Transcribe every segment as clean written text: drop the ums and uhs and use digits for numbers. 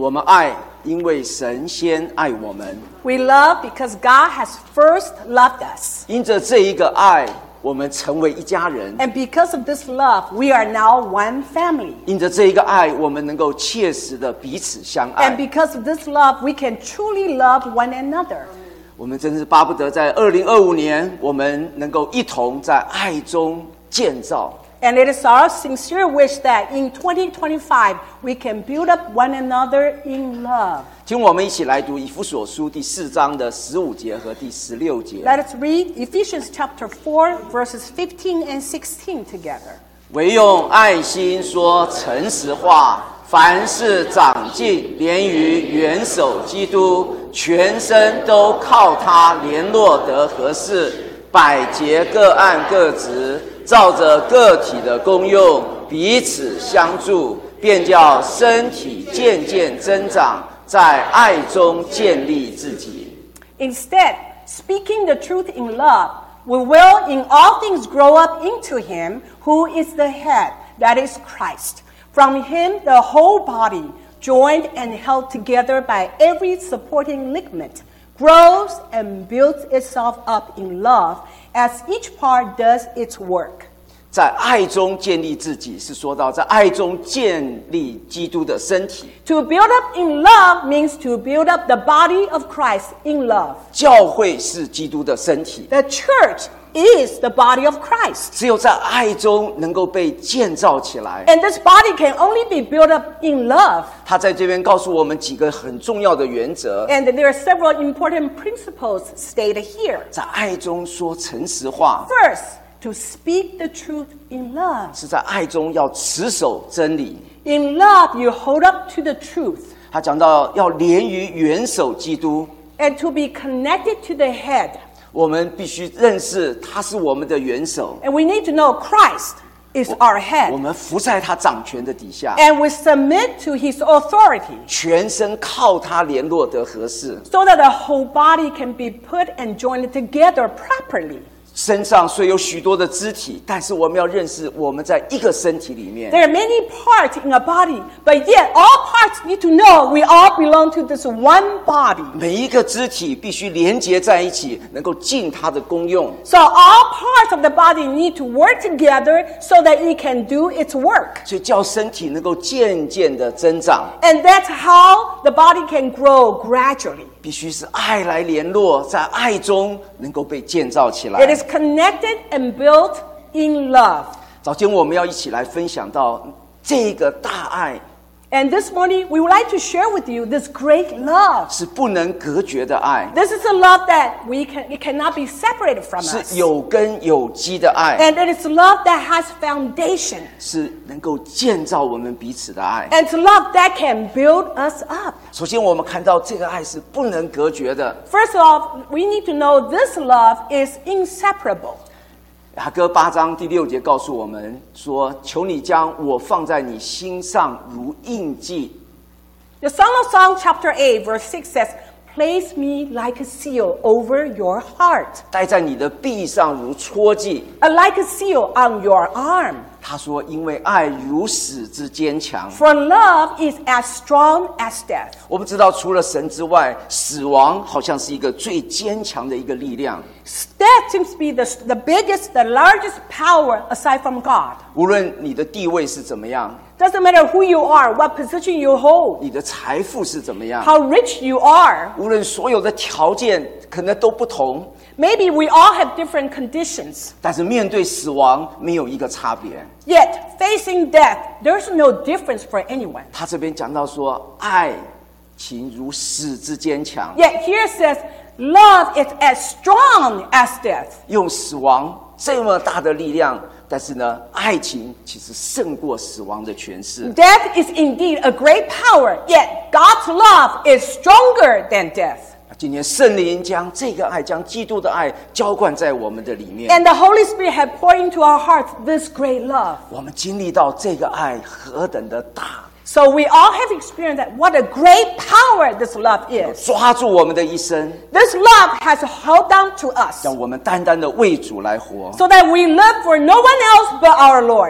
我们爱，因为神先爱我们。 We love because God has first loved us. 因着这一个爱，我们成为一家人。 And because of this love, we are now one family. 因着这一个爱，我们能够切实的彼此相爱。 And because of this love, we can truly love one another. 我们真是巴不得在2025年，我们能够一同在爱中建造。 And it is our sincere wish that in 2025, we can build up one another in love. 请我们一起来读以弗所书第4章的15节和第16节。 Let us read Ephesians chapter 4, verses 15 and 16 together. 唯用爱心说诚实话，凡事长进，连于元首基督，全身都靠他联络得合适，百节各按各职，照着个体的功用，彼此相助，便叫身体渐渐增长，在爱中建立自己。 Instead, speaking the truth in love, we will in all things grow up into him who is the head, that is Christ. From him, the whole body, joined and held together by every supporting ligament, grows and builds itself up in love as each part does its work. 在爱中建立自己，是说到在爱中建立基督的身体。 To build up in love means to build up the body of Christ in love. 教会是基督的身体， The church is the body of Christ. 只有在爱中能够被建造起来。 And this body can only be built up in love. 他在这边告诉我们几个很重要的原则， And there are several important principles stated here. 在爱中说诚实话， First, to speak the truth in love. 是在爱中要持守真理。 In love, you hold up to the truth. 他讲到要连于元首基督， And to be connected to the head. 我们必须认识他是我们的元首， And we need to know Christ is our 我 head. 们服在他掌权的底下， And we submit to his authority 全身靠他联络得合适。 so that the whole body can be put and joined together properly. 身上虽有许多的肢体，但是我们要认识我们在一个身体里面。 There are many parts in a body, but yet all parts need to know we all belong to this one body. 每一个肢体必须连结在一起，能够尽它的功用。 So all parts of the body need to work together so that it can do its work. 所以叫身体能够渐渐的增长， And that's how the body can grow gradually. 必须是爱来联络，在爱中能够被建造起 It 来。 is connected and built in love. 早间我们要一起来分享到这个大爱 And this morning, we would like to share with you this great love. 是不能隔绝的爱， This is a love that it cannot be separated from 是 us. 有根有基的爱， And it is love that has foundation. 是能够建造我们彼此的爱。 And it's love that can build us up. 首先，我们看到这个爱是不能隔绝的。 First of all, we need to know this love is inseparable. 雅歌8章第6节告诉我们说：“求你将我放在你心上如印记。” The Song of Songs chapter 8 verse 6 says, "Place me like a seal over your heart, 戴在你的臂上如戳记。 like a seal on your arm. 他说：“因为爱如死之坚强。 For love is as strong as death." 我们知道，除了神之外，死亡好像是一个最坚强的一个力量。 Death seems to be the biggest, the largest power aside from God. 无论你的地位是怎么样， Doesn't matter who you are, what position you hold, 你的财富是怎么样， how rich you are. 无论所有的条件可能都不同， Maybe we all have different conditions. 但是面对死亡没有一个差别。 Yet, facing death, there's no difference for anyone. 他这边讲到说，爱情如死之坚强， Yet here it says, love is as strong as death. 用死亡这么大的力量，但是呢，爱情其实胜过死亡的权势。 Death is indeed a great power, yet God's love is stronger than death. 今天圣灵将这个爱，将基督的爱浇灌在我们的里面， And the Holy Spirit has poured into our hearts this great love. 我们经历到这个爱何等的大， So we all have experienced that what a great power this love is. 抓住我们的一生， This love has held on to us 让我们单单的为主来活。 so that we live for no one else but our Lord.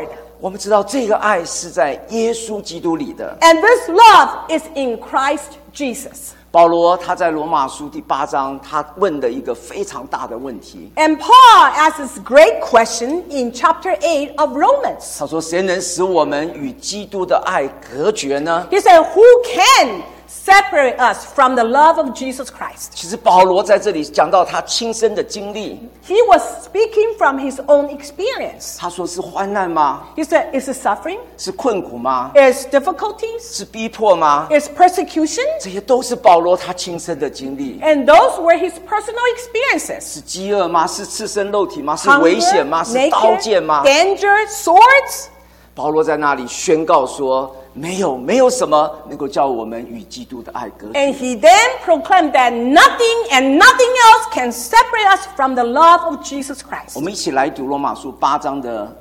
我们知道这个爱是在耶稣基督里的。 And this love is in Christ Jesus. 保罗他在罗马书第8章，他问的一个非常大的问题。 And Paul asks this great question in chapter 8 of Romans. 他说：“谁能使我们与基督的爱隔绝呢 He said, who can separate us from the love of Jesus Christ?” 其实保罗在这里讲到他亲身的经历， He was speaking from his own experience. 他说是患难吗？ He said, is it suffering? 是困苦吗？ Is difficulties? 是逼迫吗？ Is persecution? 这些都是保罗他亲身的经历。 And those were his personal experiences. 是饥饿吗？是赤身肉体吗？是危险吗？是刀剑吗？ danger, swords. 保罗在那里宣告说：没有什么能够叫我们与基督的爱隔绝。 And he then proclaimed that nothing and nothing else can separate us from the love of Jesus Christ. 我们一起来读罗马书8章的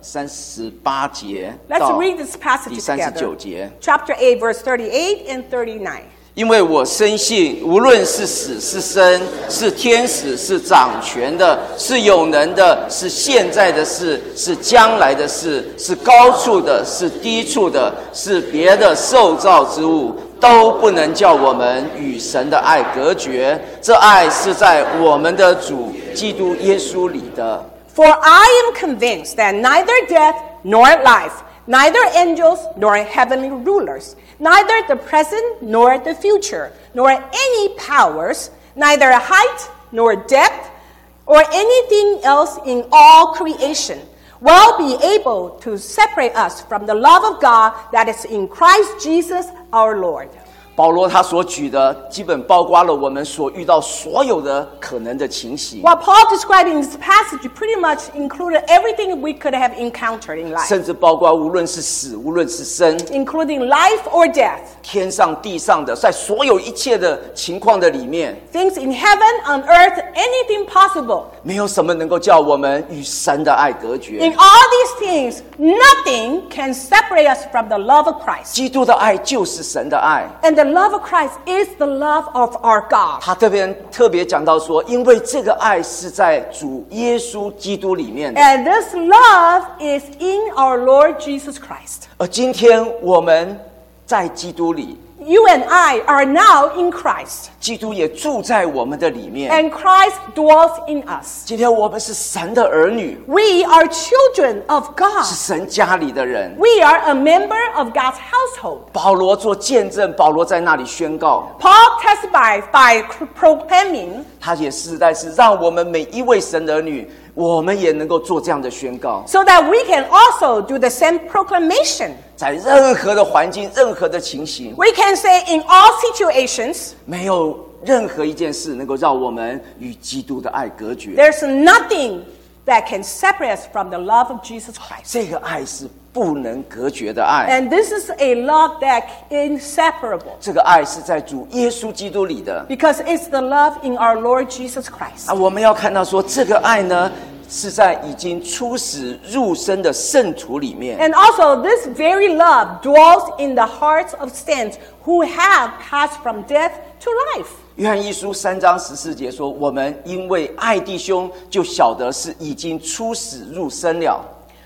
38节 Let's 到 read this passage 第 together. 39节。 Chapter 8, verse 38 and 39. 因为我深信，无论是死是生，是天使，是掌权的，是有能的，是现在的事，是将来的事，是高处的，是低处的，是别的受造之物，都不能叫我们与神的爱隔绝。这爱是在我们的主基督耶稣里的。 For I am convinced that neither death nor life, neither angels nor heavenly rulers, neither the present nor the future, nor any powers, neither height nor depth, or anything else in all creation, will be able to separate us from the love of God that is in Christ Jesus our Lord. 保罗他所举的，基本包括了我们所遇到所有的可能的情形， What Paul described in this passage pretty much included everything we could have encountered in life, 甚至包括无论是死，无论是生， including life or death, 天上地上的，在所有一切的情况的里面， things in heaven, on earth, anything possible. 没有什么能够叫我们与神的爱隔 In 绝。 all these things, nothing can separate us from the love of Christ. 基督的爱就是神的爱。 And the love of Christ is the love of our God. 他特别讲到说，因为这个爱是在主耶稣基督里面的。 And this love is in our Lord Jesus Christ. 而今天我们在基督里， You and I are now in Christ, 基督也住在我们的里面。 and Christ dwells in us. 今天我们是神的儿女， We are children of 是 God. 神家里的人。 We are a member of God's household. 保罗做见证，保罗在那里宣告， Paul testified by proclaiming, 他也实在是让我们每一位神的儿女，我们也能够做这样的宣告， so that we can also do the same proclamation. 在任何的环境、任何的情形， We can say in all situations, 没有任何一件事能够让我们与基督的爱隔绝。 there's nothing that can separate us from the love of Jesus Christ. 这个爱是不能隔绝的爱， And this is a love that inseparable, 这个爱是在主耶稣基督里的。 because it's the love in our Lord Jesus Christ. 那我们要看到说，这个爱呢，是在已经出死入生的圣徒里面。 And also, this very love dwells in the hearts of saints who have passed from death to life. 约翰一书3章14节说：“我们因为爱弟兄，就晓得是已经出死入生了。”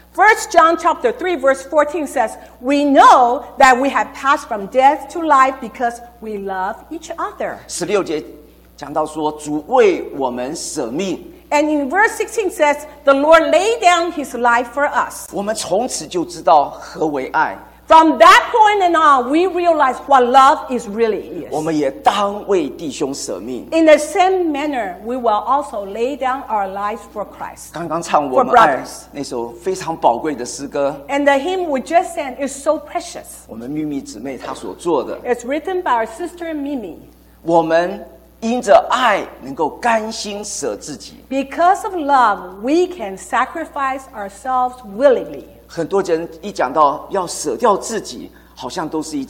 1 John chapter 3 verse 14 says, we know that we have passed from death to life because we love each other. 16节讲到说，主为我们舍命， And in verse 16 says, the Lord laid down his life for us. 我们从此就知道何为爱， From that point and on, we realize what love is really 我 is. 们也当为弟兄舍命。 In the same manner, we will also lay down our lives for Christ. 刚刚唱我们 For 爱 brothers. 那首非常宝贵的诗歌， And the hymn we just sang is so precious. 我们秘密姊妹她所做的， It's written by our sister Mimi. 我们因着爱能够甘心舍自己。 Because of love, we can sacrifice ourselves willingly. 很多人一讲到要舍掉自己，好像都是一件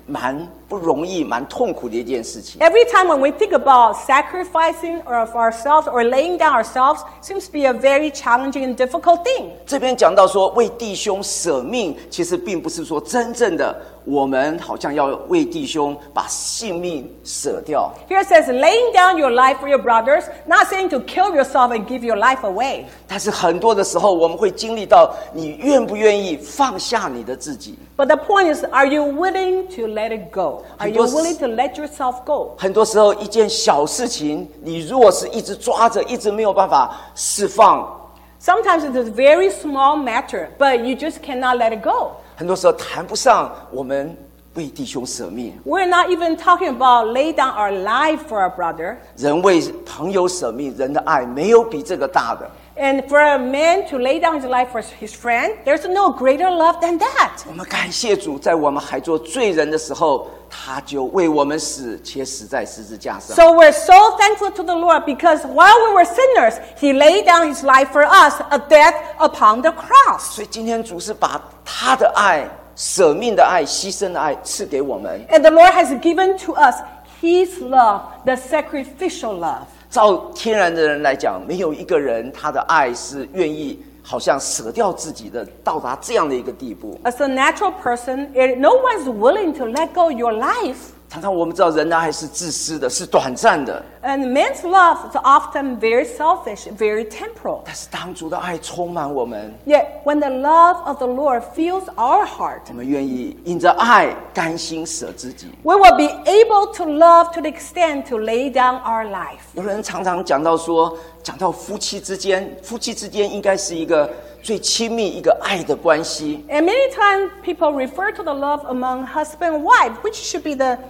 蛮不容易、蛮痛苦的一件事情。 Every time when we think about sacrificing of ourselves or laying down ourselves, seems to be a very challenging and difficult thing. 这边讲到说为弟兄舍命，其实并不是说真正的我们好像要为弟兄把性命舍掉。 Here it says, laying down your life for your brothers, not saying to kill yourself and give your life away. 但是很多的时候，我们会经历到，你愿不愿意放下你的自己？ But the point is, are you willing to let it go? Are you 很多 willing to let yourself go? 很多时候，一件小事情，你若是一直抓着，一直没有办法释放， Sometimes it is a very small matter, but you just cannot let it go. 很多时候谈不上我们为弟兄舍命。 We're not even talking about lay down our life for our brother. 人为朋友舍命，人的爱没有比这个大的。 And for a man to lay down his life for his friend, there's no greater love than that. 我们感谢主，在我们还做罪人的时候，他就为我们死，且死在十字架上。 So we're so thankful to the Lord because while we were sinners, He laid down His life for us, a death upon the cross. 所以今天主是把他的爱、舍命的爱、牺牲的爱赐给我们。 And the Lord has given to us His love, the sacrificial love. 照天然的人来讲，没有一个人他的爱是愿意好像舍掉自己的，到达这样的一个地步。 As a natural person, no one's willing to let go your life. 常常我们知道人的爱是自私的，是短暂的。 And man's love is often very selfish, very temporal. 但是当主的爱充满我们， Yet when the love of the Lord fills our heart, 我们愿意因着爱甘心舍自己。 we will be able to love to the extent to lay down our life. 有人常常讲到说，讲到夫妻之间应该是一个最亲密一个爱的关系。 And many times people refer to the love among husband and wife, which should be the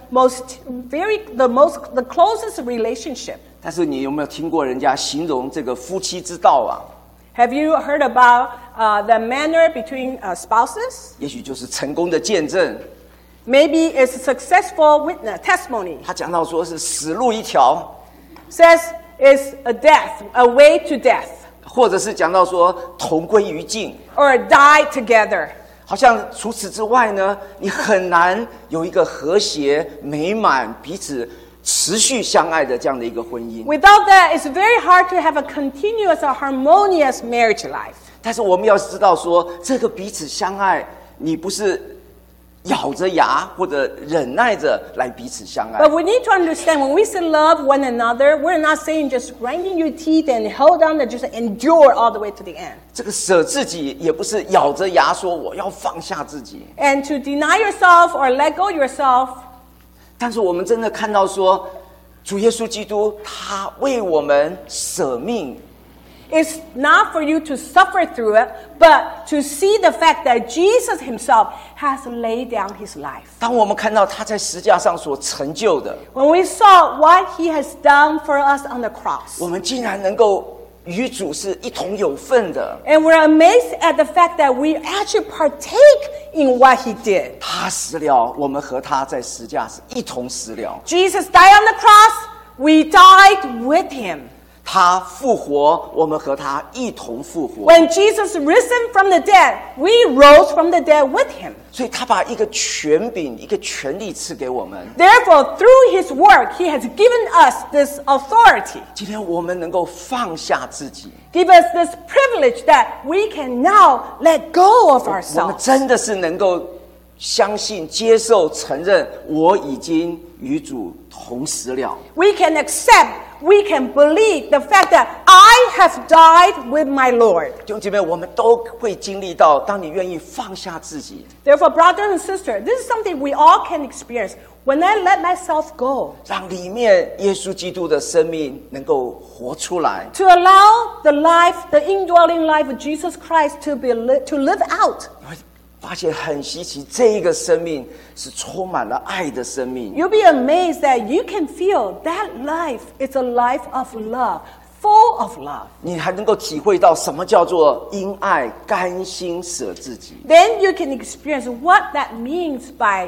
closest relationship. 但是你有没有听过人家形容这个夫妻之道啊？ Have you heard about the manner between spouses? 也许就是成功的见证。 Maybe it's a successful witness, testimony. 他讲到说是死路一条， Says it's a death, a way to death, 或者是讲到说同归于尽。 or die together. 好像除此之外呢，你很难有一个和谐、美满、彼此持续相爱的这样的一个婚姻。 Without that, it's very hard to have a continuous or harmonious marriage life. 但是我们要知道说，这个彼此相爱，你不是咬着牙或者忍耐着来彼此相爱。 But we need to understand when we say love one another, we're not saying just grinding your teeth and hold on and just endure all the way to the end. 这个舍自己，也不是咬着牙说我要放下自己。 And to deny yourself or let go yourself, 但是我们真的看到说，主耶稣基督他为我们舍命。 it's not for you to suffer through it, but to see the fact that Jesus himself has laid down his life. 当我们看到他在十字架上所成就的， When we saw what he has done for us on the cross, 我们竟然能够与主是一同有份的。 and we're amazed at the fact that we actually partake in what he did. 他死了，我们和他在十字架是一同死了。 Jesus died on the cross, we died with him. 他复活，我们和他一同复活。 When Jesus risen from the dead, we rose from the dead with him. 所以他把一个权柄、一个权力赐给我们。 Therefore, through his work, he has given us this authority. 今天我们能够放下自己， Give us this privilege that we can now let go of 我们 ourselves. 真的是能够相信、接受、承认，我已经与主同死了。 We can accept, we can believe the fact that I have died with my Lord. 弟兄姐妹，我们都会经历到，当你愿意放下自己， Therefore, brothers and sisters, this is something we all can experience. When I let myself go, 让里面耶稣基督的生命能够活出来， to allow the life, the indwelling life of Jesus Christ to live out, 你会发现很稀奇，这一个生命是充满了爱的生命。 you'll be amazed that you can feel that life is a life of love, full of love. 你还能够体会到什么叫做因爱甘心舍自己。 Then you can experience what that means by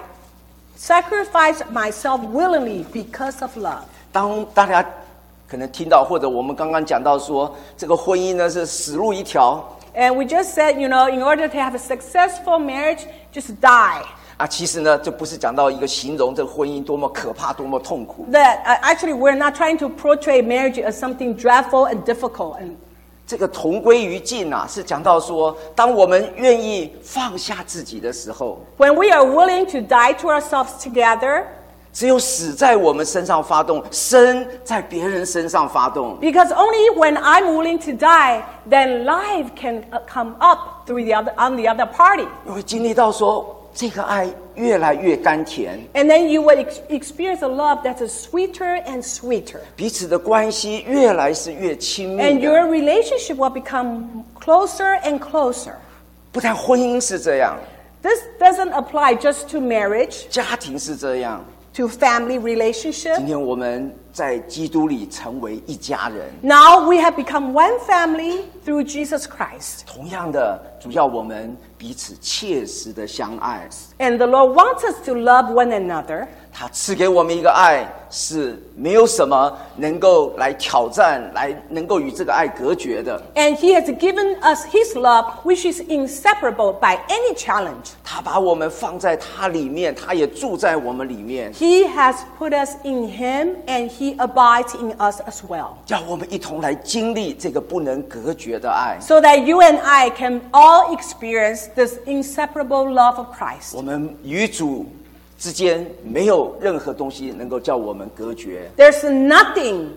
sacrifice myself willingly because of love. 当大家可能听到，或者我们刚刚讲到说，这个婚姻呢是死路一条， And we just said, in order to have a successful marriage, just die. 其实呢，这不是讲到一个形容这个婚姻多么可怕、多么痛苦。 That actually we're not trying to portray marriage as something dreadful and difficult. And 这个同归于尽是讲到说，当我们愿意放下自己的时候， when we are willing to die to ourselves together, 只有死在我们身上发动，生在别人身上发动。 because only when I'm willing to die, then life can come up through on the other party. 你会经历到说，这个爱越来越甘甜， And then you will experience a love that's sweeter and sweeter. 彼此的关系越来是越亲密 And 的。 your relationship will become closer and closer. 不但婚姻是这样， This doesn't apply just to marriage, 家庭是这样。 to family relationship. 今天我们在基督里成为一家人。 Now we have become one family through Jesus Christ. 同样的，主要我们彼此切实的相爱。 And the Lord wants us to love one another. 他赐给我们一个爱，是没有什么能够来挑战，能够与这个爱隔绝的。 And He has given us His love, which is inseparable by any challenge. 他把我们放在他里面，他也住在我们里面， He has put us in Him and He abides in us as well. 叫我们一同来经历这个不能隔绝的爱。 So that you and I can all experience this inseparable love of Christ. 我们与主之间没有任何东西能够叫我们隔绝， There's nothing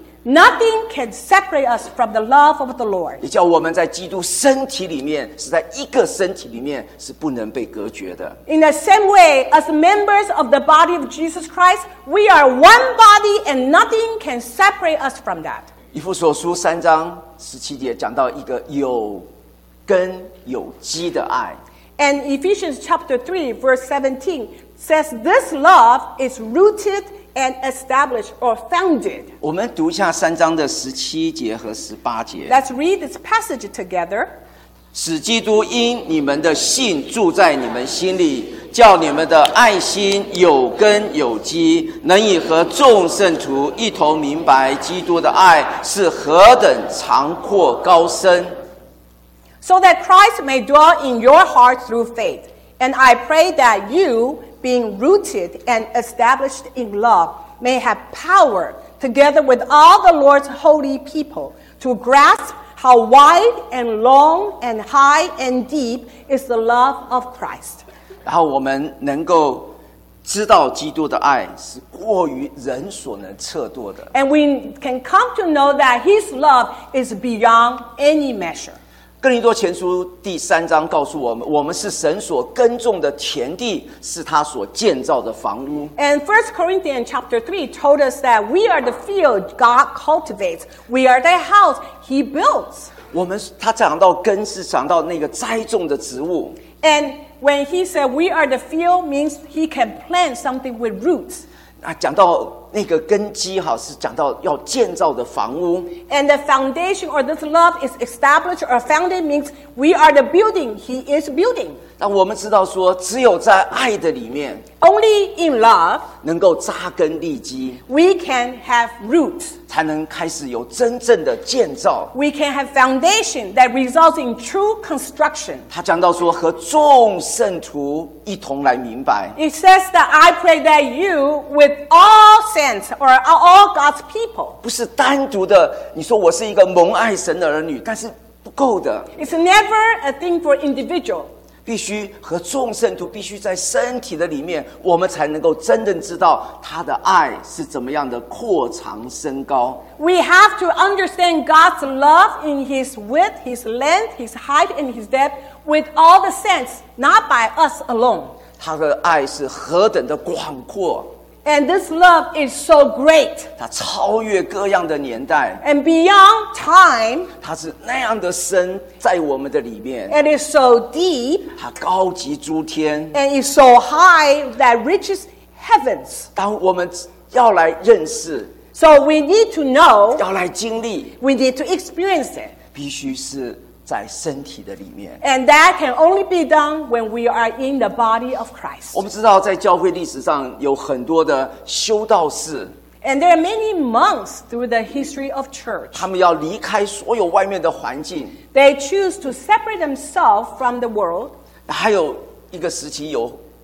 can separate us from the love of the Lord. 也叫我们在基督身体里面，是在一个身体里面是不能被隔绝的。 In the same way, as members of the body of Jesus Christ, we are one body and nothing can separate us from that. 以弗所书3章17节讲到一个有根有基的爱。 And Ephesians chapter 3, verse 17 says this love is rooted and established or founded. 我们读一下3章的17节和18节。 Let's read this passage together. 使基督因你们的信住在你们心里，叫你们的爱心有根有基，能以和众圣徒一同明白基督的爱是何等长阔高深。 So that Christ may dwell in your heart through faith. And I pray that you, being rooted and established in love, may have power, together with all the Lord's holy people, to grasp how wide and long and high and deep is the love of Christ. 然后我们能够知道基督的爱是过于人所能测度的。 And we can come to know that His love is beyond any measure. 哥林多前书第3章告诉我们，我们是神所耕种的田地，是他所建造的房屋。 And 1 Corinthians chapter 3 told us that we are the field God cultivates. We are the house He builds. 他讲到根是讲到那个栽种的植物。 And when He said we are the field means He can plant something with roots. 讲到那个根基是讲到要建造的房屋。 And the foundation or this love is established or founded means we are the building He is building. 但我们知道说，只有在爱的里面， Only in love 能够扎根立基， we can have roots. 才能开始有真正的建造。 We can have foundation that results in true construction. 他讲到说，和众圣徒一同来明白。 It says that I pray that you, with all saints or all God's people, 不是单独的，你说我是一个蒙爱神的儿女，但是不够的， it's never a thing for individual. 必须和众圣徒必须在身体的里面，我们才能够真正知道他的爱是怎么样的扩长升高。 We have to understand God's love in His width, His length, His height, and His depth with all the saints, not by us alone. 他的爱是何等的广阔， And this love is so great. 它超越各样的年代， And beyond time, 它是那样的深在我们的里面， it is so deep 它高及诸天。 and is so high that reaches heavens. 当我们要来认识， So we need to know, 要来经历， we need to experience it. 必须是在身体的里面。 And that can only be done when we are in the body of Christ. 我们知道，在教会历史上有很多的修道士， And there are many monks through the history of church. 他们要离开所有外面的环境。 They choose to separate themselves from the world. 还有一个时期有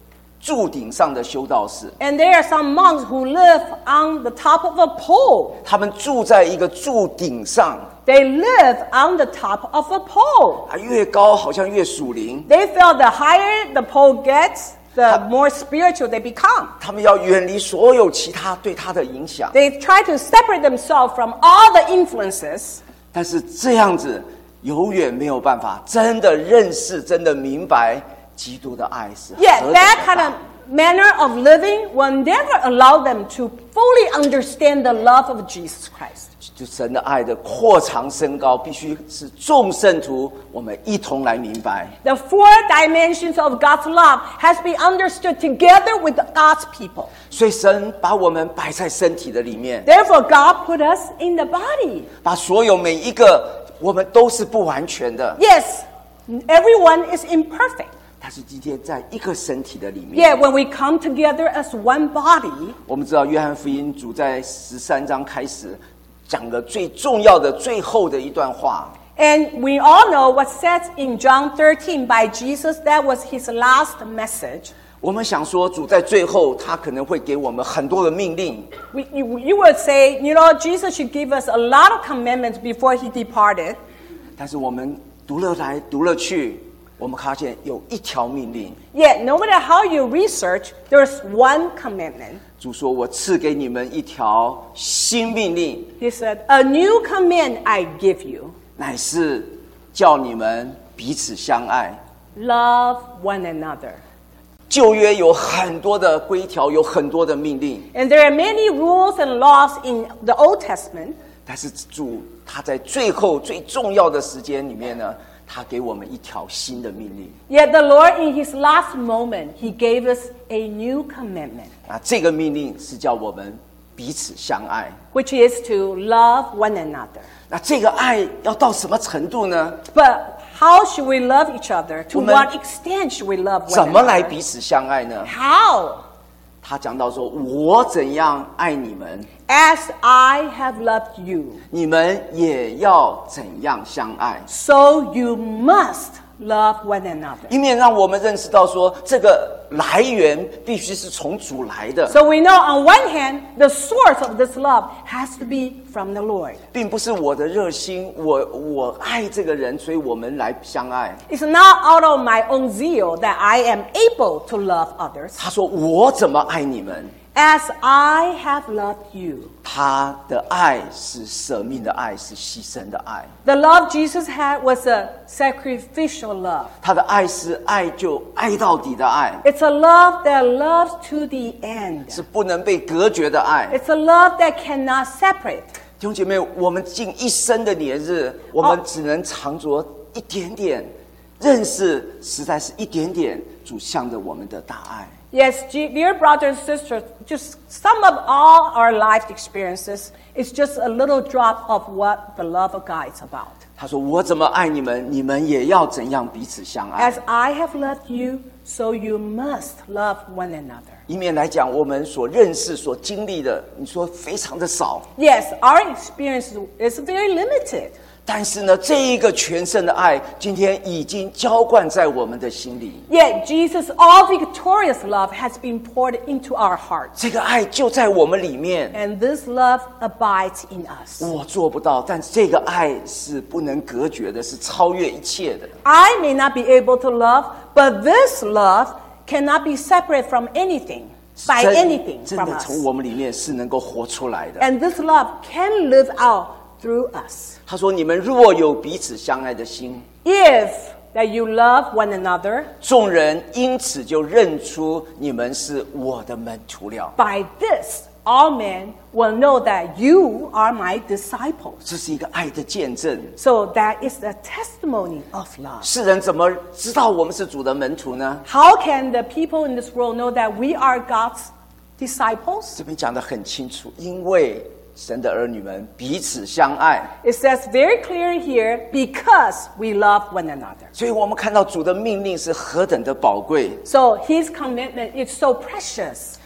柱顶上的修道士， And there are some monks who live on the top of a pole. 他们住在一个柱顶上， They live on the top of a pole. 越高好像越属灵， They feel the higher the pole gets, the more spiritual they become. 他们要远离所有其他对他的影响。 They try to separate themselves from all the influences. 但是这样子永远没有办法真的认识、真的明白基督的爱是何 Yet 等的 that 大 kind of manner of living will never allow them to fully understand the love of Jesus Christ. 就神的爱的扩长升高，必须是众圣徒我们一同来明白。 The four dimensions of God's love has been understood together with God's people. 所以神把我们摆在身体的里面， Therefore, God put us in the body. 把所有每一个我们都是不完全的， Yes, everyone is imperfect. 但是今天在一个身体的里面。 Yet when we come together as one body, 我们知道约翰福音主在13章开始讲的最重要的最后的一段话， and we all know what's said in John 13 by Jesus, that was his last message. 我们想说主在最后他可能会给我们很多的命令， You would say, Jesus should give us a lot of commandments before he departed. 但是我们读了来读了去，我们发现有一条命令， Yet, no matter how you research, there's one commandment. 主说我赐给你们一条新命令， He said, a new command I give you. 乃是叫你们彼此相爱。 Love one another. 旧约有很多的规条，有很多的命令， And there are many rules and laws in the Old Testament. 但是主他在最后最重要的时间里面呢，他给我们一条新的命令。 Yet the Lord, in his last moment, he gave us a new commandment, 那这个命令是叫我们彼此相爱。 which is to love one another. 那这个爱要到什么程度呢？ But how should we love each other? To 我们 what extent should we love one 怎么来 another? 彼此相爱呢？ How? 他讲到说：“我怎样爱你们， As I have loved you, 你们也要怎样相爱。” so you must love one another. 一面让我们认识到说，这个来源必须是从主来的， So we know on one hand, the source of this love has to be from the Lord. 并不是我的热心，我爱这个人，所以我们来相爱。 It's not out of my own zeal that I am able to love others. 他说：“我怎么爱你们？” As I have loved you. 他的爱是舍命的爱，是牺牲的爱。 The love Jesus had was a sacrificial love. 他的爱是爱就爱到底的爱， It's a love that loves to the end. 是不能被隔绝的爱。 It's a love that cannot separate. 弟兄姐妹，我们尽一生的年日，我们只能藏着一点点认识，实在是一点点主向着我们的大爱。 Yes, dear brothers and sisters, just sum up all our life experiences. It's just a little drop of what the love of God is about. 他说：“我怎么爱你们，你们也要怎样彼此相爱。” As I have loved you, so you must love one another. 一面来讲，我们所认识、所经历的，你说非常的少， Yes, our experience is very limited. 但是呢，这一个全胜的爱，今天已经浇灌在我们的心里。 Yet Jesus' all-victorious love has been poured into our hearts. 这个爱就在我们里面。 And this love abides in us. 我做不到，但这个爱是不能隔绝的，是超越一切的。 I may not be able to love, but this love cannot be separate from anything, by 真 anything 真 from 的 us. 从我们里面是能够活出来的。 And this love can live out through us. 他说：“你们若有彼此相爱的心， If that you love one another, 众人因此就认出你们是我的门徒了。” by this all men will know that you are my disciples. 这是一个爱的见证。 So that is the testimony of love. 世人怎么知道我们是主的门徒呢？ How can the people in this world know that we are God's disciples? 这边讲得很清楚，因为神的儿女们彼此相爱， It says very clearly here, because we love one another. 所以我们看到主的命令是何等的宝贵。 So his commitment is so precious.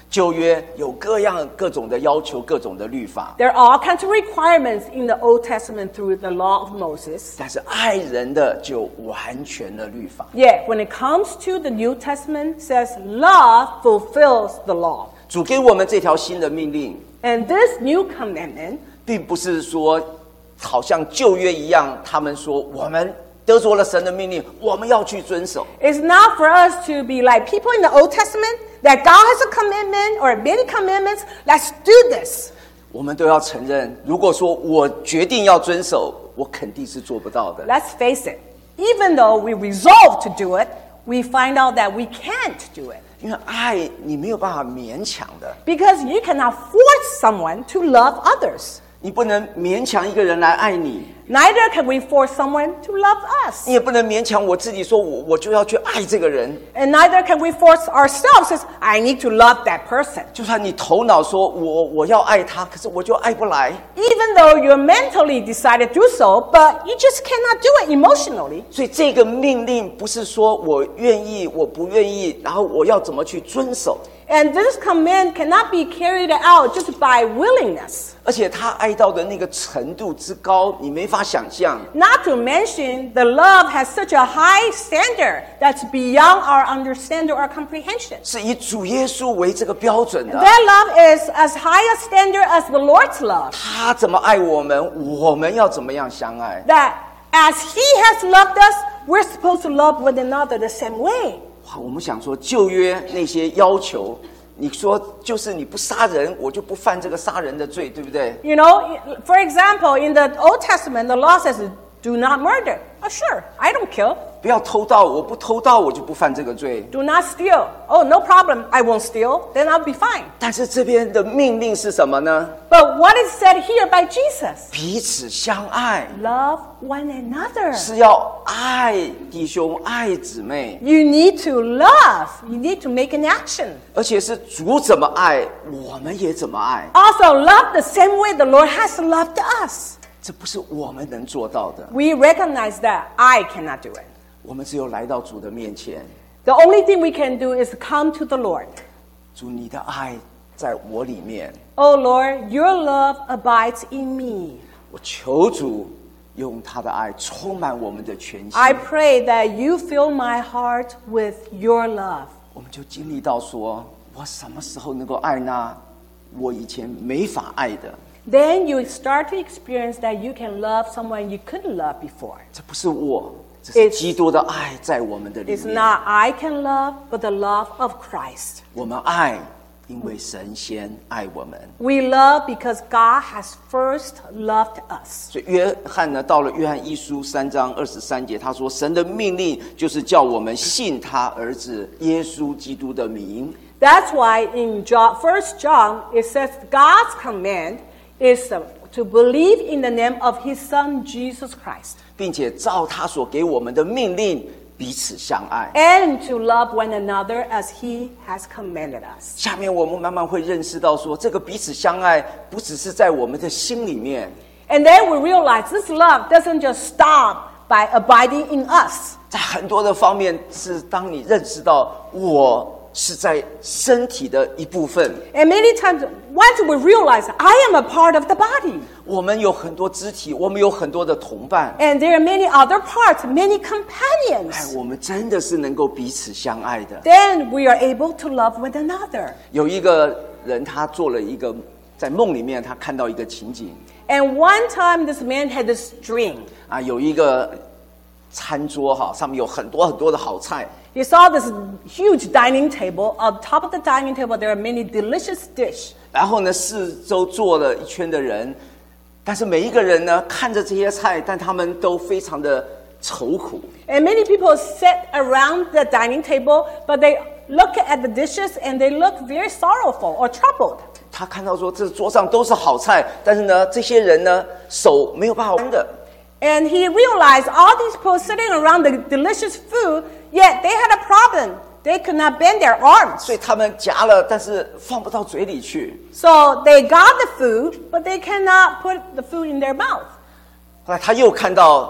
旧约有各种的要求，各种的律法， There are all kinds of requirements in the Old Testament through the law of Moses. 但是爱人的就完全的律法。 Yet, when it comes to the New Testament, it says love fulfills the law. 主给我们这条新的命令， And this new commandment 并不是说好像旧约一样，他们说我们得着了神的命令，我们要去遵守。 is not for us to be like people in the Old Testament, that God has a commitment or many commandments, let's do this. 我们都要承认，如果说我决定要遵守，我肯定是做不到的。 Let's face it. Even though we resolve to do it, we find out that we can't do it. 因为爱你没有办法勉强的， Because you cannot force someone to love others. 你不能勉强一个人来爱你， Neither can we force someone to love us. 你也不能勉强我自己说我就要去爱这个人。 And neither can we force ourselves as I need to love that person. 就算你头脑说我要爱他，可是我就爱不来。 Even though you're mentally decided to do so, but you just cannot do it emotionally. 所以这个命令不是说我愿意，我不愿意，然后我要怎么去遵守。 And this command cannot be carried out just by willingness. 而且他爱到的那个程度之高，你没法想象。 Not to mention, the love has such a high standard that's beyond our understanding or comprehension. 是以主耶稣为这个标准的。 That love is as high a standard as the Lord's love. 他怎么爱我们，我们要怎么样相爱。 That as He has loved us, we're supposed to love one another the same way. 哇，我们想说旧约那些要求，你说就是你不杀人，我就不犯这个杀人的罪，对不对？ You know, for example, in the Old Testament, the law says, do not murder. Oh, sure, I don't kill. 不要偷盗，我不偷盗，我就不犯这个罪。 Do not steal. Oh, no problem. I won't steal. Then I'll be fine. 但是这边的命令是什么呢？ But what is said here by Jesus? 彼此相爱， Love one another. 是要爱弟兄、爱姊妹， You need to love. You need to make an action. 而且是主怎么爱，我们也怎么爱。 Also, love the same way the Lord has loved us. 这不是我们能做到的， We recognize that I cannot do it. 我们只有来到主的面前。 The only thing we can do is come to the Lord. 主，你的爱在我里面， Oh Lord, your love abides in me. 我求主用他的爱充满我们的全心。 I pray that you fill my heart with your love. 我们就经历到说，我什么时候能够爱那我以前没法爱的？ Then you start to experience that you can love someone you couldn't love before. 这不是我，这是基督的爱在我们的里 It's 面。 not I can love, but the love of Christ. 我们爱，因为神先爱我们。 We love because God has first loved us. 所以约翰呢，到了约翰一书3章23节，他说：“神的命令就是叫我们信他儿子耶稣基督的名。” That's why in 1 John it says God's command is to believe in the name of His Son Jesus Christ 并且照他所给我们的命令彼此相爱。 and to love one another as He has commanded us. 下面我们慢慢会认识到说，这个彼此相爱不只是在我们的心里面， And then we realize this love doesn't just stop by abiding in us. 在很多的方面是当你认识到我是在身体的一部分， And many times, once we realize I am a part of the body, 我们有很多肢体，我们有很多的同伴， and there are many other parts, many 哎， companions, 我们真的是能够彼此相爱的。 then we are able to love one another. 有一个人，他做了一个在梦里面，他看到一个情景 And one time, this man had this dream. 啊，有一个餐桌哈，上面有很多很多的好菜。 He saw this huge dining table. On top of the dining table, there are many delicious dishes. 然后呢，四周坐了一圈的人，但是每一个人呢，看着这些菜，但他们都非常的愁苦。 And many people sit around the dining table, but they look at the dishes and they look very sorrowful or troubled. 他看到说，这桌上都是好菜，但是呢，这些人呢，手没有办法弯的。 And he realized all these people sitting around the delicious food, yet they had a problem. They could not bend their arms. 所以他们夹了，但是放不到嘴里去。 So they got the food, but they cannot put the food in their mouth. 后来他又看到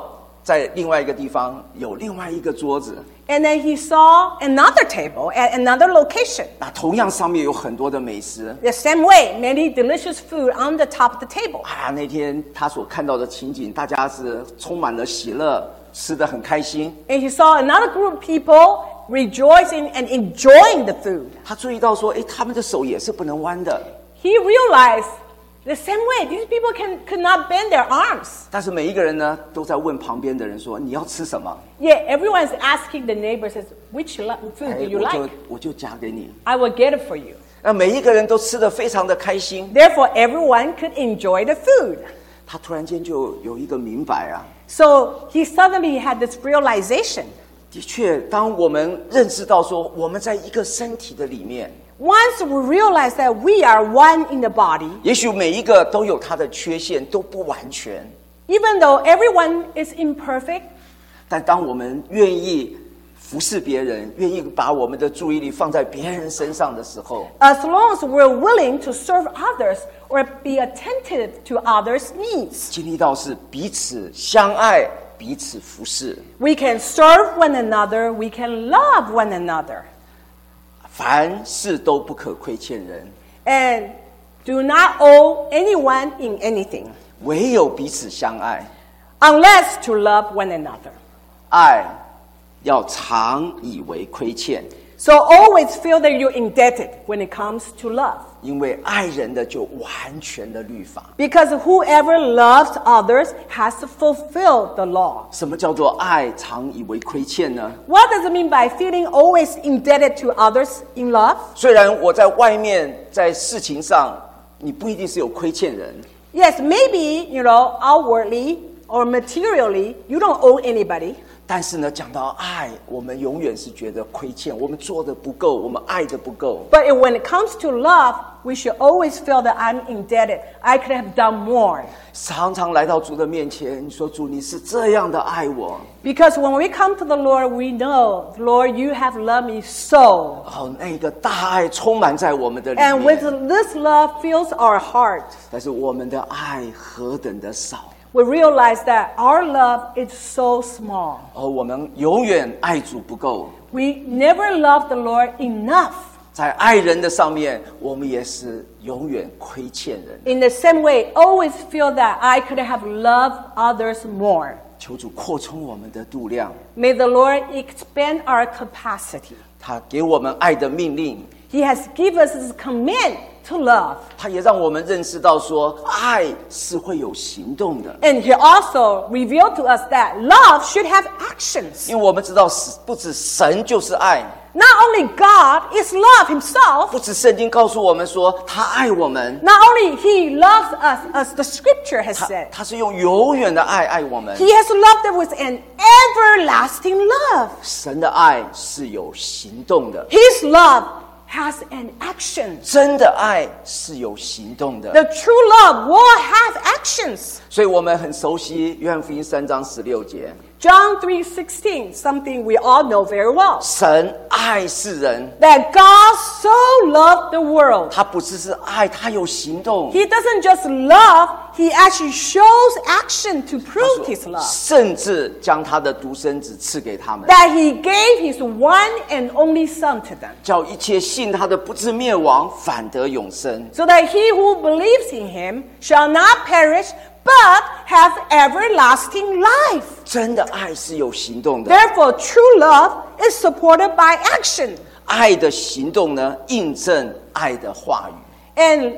在另外一个地方有另外一个桌子， And then he saw another table at another location. 那同样上面有很多的美食。 The same way, many delicious food on the top of the table. 那天他所看到的情景，大家是充满了喜乐，吃得很开心。 And he saw another group of people rejoicing and enjoying the food. 他注意到说，他们的手也是不能弯的， He realized the same way, these people could not bend their arms. 但是每一个人呢，都在问旁边的人说：“你要吃什么？” Yet everyone's asking the neighbor, says, which food do you like? 我就夹给你。 I will get it for you. 那每一个人都吃得非常的开心。 Therefore, everyone could enjoy the food. 他突然间就有一个明白啊， So he suddenly had this realization. 的确，当我们认识到说我们在一个身体的里面， Once we realize that we are one in the body, 也许每一个都有他的缺陷，都不完全。 even though everyone is imperfect, 但当我们愿意服侍别人，愿意把我们的注意力放在别人身上的时候， as long as we're willing to serve others or be attentive to others' needs, 经历到是彼此相爱，彼此服侍， we can serve one another, we can love one another, 凡事都不可亏欠人， and do not owe anyone in anything, 唯有彼此相爱。 unless to love one another. 爱要常以为亏欠， So always feel that you're indebted when it comes to love. 因为爱人的就完全的律法。 Because whoever loves others has to fulfill the law. 什么叫做爱常以为亏欠呢？ What does it mean by feeling always indebted to others in love? 虽然我在外面在事情上，你不一定是有亏欠人， Yes, maybe, outwardly or materially, you don't owe anybody. 但是呢，讲到爱，我们永远是觉得亏欠，我们做的不够，我们爱的不够。 But when it comes to love, we should always feel that I'm indebted. I could have done more. 常常来到主的面前，你说主，你是这样的爱我， Because when we come to the Lord, we know, Lord, you have loved me so. 那个大爱充满在我们的里 And with 面， this love fills our heart. 但是我们的爱何等的少， We realize that our love is so small. 我们永远爱主不够， We never love the Lord enough. 在爱人的上面，我们也是永远亏欠人。 In the same way, always feel that I could have loved others more. 求主扩充我们的度量， May the Lord expand our capacity. 他给我们爱的命令， He has given us His command to love. 他也让我们认识到说，爱是会有行动的。 And He also revealed to us that love should have actions. 因为我们知道，不止神就是爱， Not only God is love Himself, 不止圣经告诉我们说他爱我们， not only He loves us, as the Scripture has said, 他是用永远的爱爱我们。 He has loved us with an everlasting love. 神的爱是有行动的， His love has an action. 真的爱是有行动的。 The true love will have actions. 所以我们很熟悉约翰福音3章16节， John 3:16, something we all know very well. 神爱世人， That God so loved the world. 他不只是爱，他有行动。 He doesn't just love, He actually shows action to prove His love. 甚至将他的独生子赐给他们， That He gave His one and only Son to them. 叫一切信他的不至灭亡，反得永生。 So that he who believes in Him shall not perish, but have everlasting life. 真的爱是有行动的， Therefore, true love is supported by action. 爱的行动呢，印证爱的话语。 And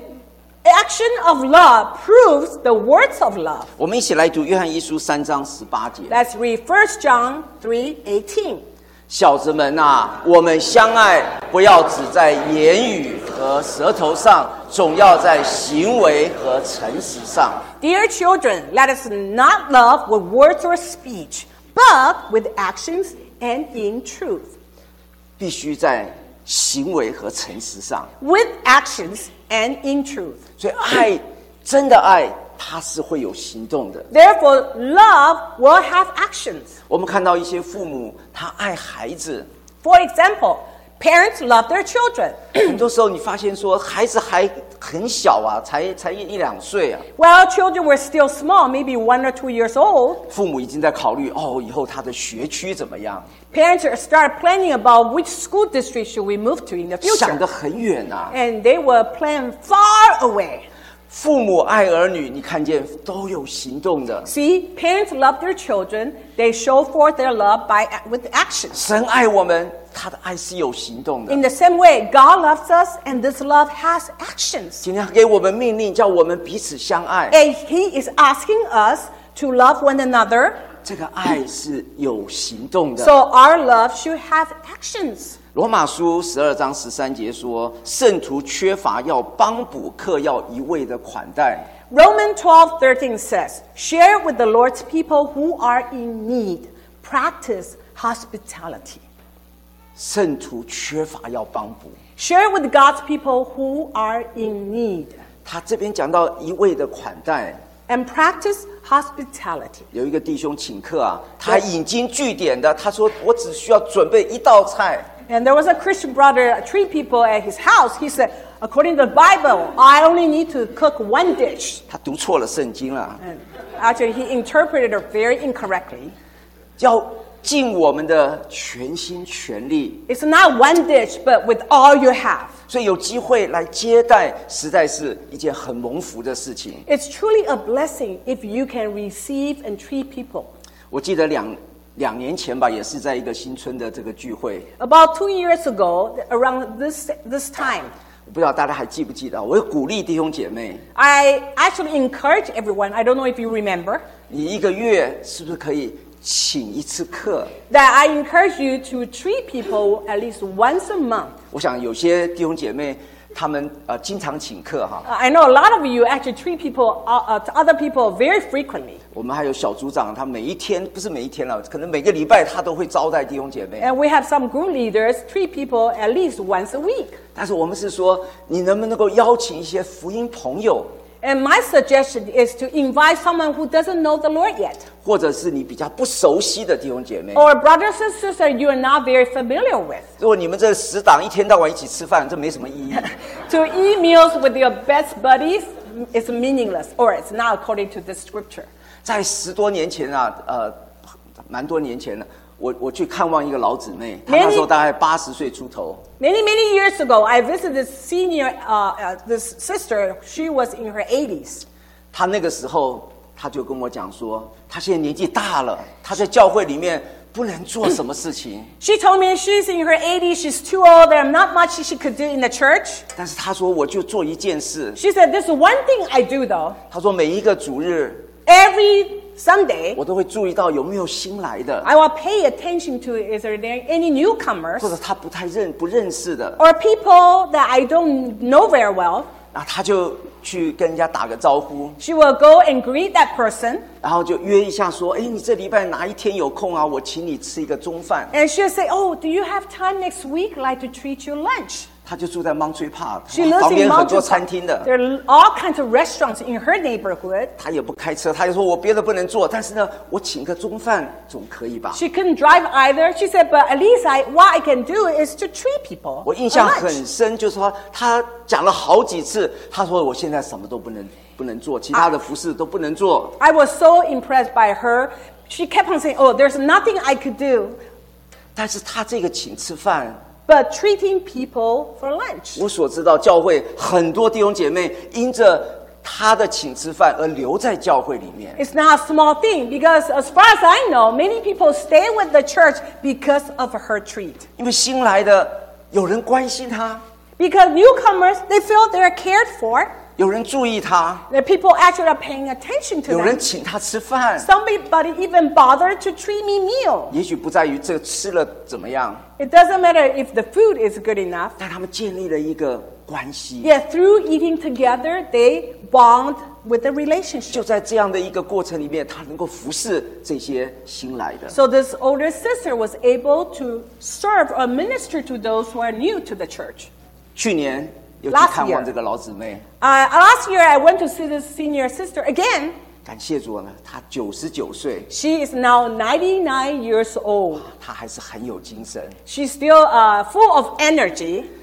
action of love proves the words of love. 我们一起来读约翰一书3章18节。 Let's read 1 John 3:18. 小子们啊，我们相爱，不要只在言语和舌头上，总要在行为和诚实上。 Dear children, let us not love with words or speech, but with actions and in truth. 必须在行为和诚实上。 With actions and in truth. 所以爱，真的爱，它是会有行动的。 Therefore, love will have actions. 我们看到一些父母，他爱孩子， For example, parents love their children. 很多时候你发现说，孩子还很小啊，才一两岁啊， Well, children were still small, maybe 1 or 2 years old. 父母已经在考虑以后他的学区怎么样， Parents started planning about which school district should we move to in the 想 future. 得很远啊。 And they were planned far away. 父母爱儿女，你看见都有行动的。 See, parents love their children. They show forth their love with actions. 神爱我们，他的爱是有行动的。 In the same way, God loves us, and this love has actions. 今天给我们命令，叫我们彼此相爱。 And He is asking us to love one another. 这个爱是有行动的。 So our love should have actions. 罗马书12章13节说：“圣徒缺乏要帮补，客要一味的款待。” Romans 12:13 says, "Share with the Lord's people who are in need. Practice hospitality." 圣徒缺乏要帮补， Share with God's people who are in need. 他这边讲到一味的款待。 And practice hospitality. 有一个弟兄请客啊，他引经据典的，他说：“我只需要准备一道菜。” And there was a Christian brother treat people at his house. He said, according to the Bible, I only need to cook one dish. 他读错了圣经了， And actually, he interpreted it very incorrectly. 要尽我们的全心全力， It's not one dish, but with all you have. 所以有机会来接待，实在是一件很蒙福的事情。 It's truly a blessing if you can receive and treat people. 我记得两年前吧，也是在一个新村的这个聚会， About 2 years ago, around this time, 我不知道大家还记不记得，我有鼓励弟兄姐妹， I actually encourage everyone, I don't know if you remember, 你一个月是不是可以请一次课？ that I encourage you to treat people at least once a month. 我想有些弟兄姐妹他们经常请客哈， I know a lot of you actually treat people, to other people very frequently. 我们还有小组长，他每一天不是每一天了，可能每个礼拜他都会招待弟兄姐妹。 And we have some group leaders treat people at least once a week. 但是我们是说，你能不能够邀请一些福音朋友， And my suggestion is to invite someone who doesn't know the Lord yet, 或者是你比较不熟悉的弟兄姐妹？ or brothers and sisters you are not very familiar with. 如果你们这10党一天到晚一起吃饭，这没什么意义。 To eat meals with your best buddies is meaningless, or it's not according to this scripture. 在10多年前啊，蛮多年前了，我去看望一个老姊妹，她那时候大概80岁出头。 Many years ago, I visited this sister. She was in her 80s. 她那个时候，她就跟我讲说，她现在年纪大了，她在教会里面不能做什么事情。 She told me she's in her 80s, she's too old, there's not much she could do in the church. 但是她说，我就做一件事。 She said, there's one thing I do though. 她说，每一个主日， Every Sunday, 我都会注意到有没有新来的， I will pay attention to is there any newcomers 或者她不认识的， or people that I don't know very well. 然后她就去跟人家打个招呼， She will go and greet that person, 然后就约一下说，哎，你这礼拜哪一天有空啊？我请你吃一个中饭。 and she'll say, "Oh, do you have time next week? I'd like to treat you lunch." 她就住在 Monterey Park， She lives 旁 in 边很多 Mountain 餐厅 Park. 的。 There are all kinds of restaurants in her neighborhood. 她也不开车，她就说我别的不能做，但是呢，我请个中饭总可以吧？ She couldn't drive either. She said, "But at least what I can do is to treat people." 我印象 at lunch. 很深，就是说她讲了好几次，她说我现在什么都不能做，其他的服饰都不能做。 I was so impressed by her. She kept on saying, "Oh, there's nothing I could do 但是她这个请吃饭， but treating people for lunch." 我所知道教会很多弟兄姐妹因着她的请吃饭而留在教会里面。 It's not a small thing because, as far as I know, many people stay with the church because of her treat. 因为新来的有人关心她， Because newcomers, they feel they're cared for. 有人注意她， The people actually are paying attention to 有人 them. 请她吃饭。 Somebody even bothered to treat me meal. 也许不在于这个吃了怎么样， It doesn't matter if the food is good enough. 但他们建立了一个关系。 Yet through eating together, they bond with the relationship. 就在这样的一个过程里面，他能够服侍这些新来的。 So this older sister was able to serve or minister to those who are new to the church. 去年又去 Last 看望 year. 这个老姊妹， Last year, I went to see this senior sister again. 感谢主呢，她99岁， She is now 99 years old. 她还是很有精神。 She's still full of energy.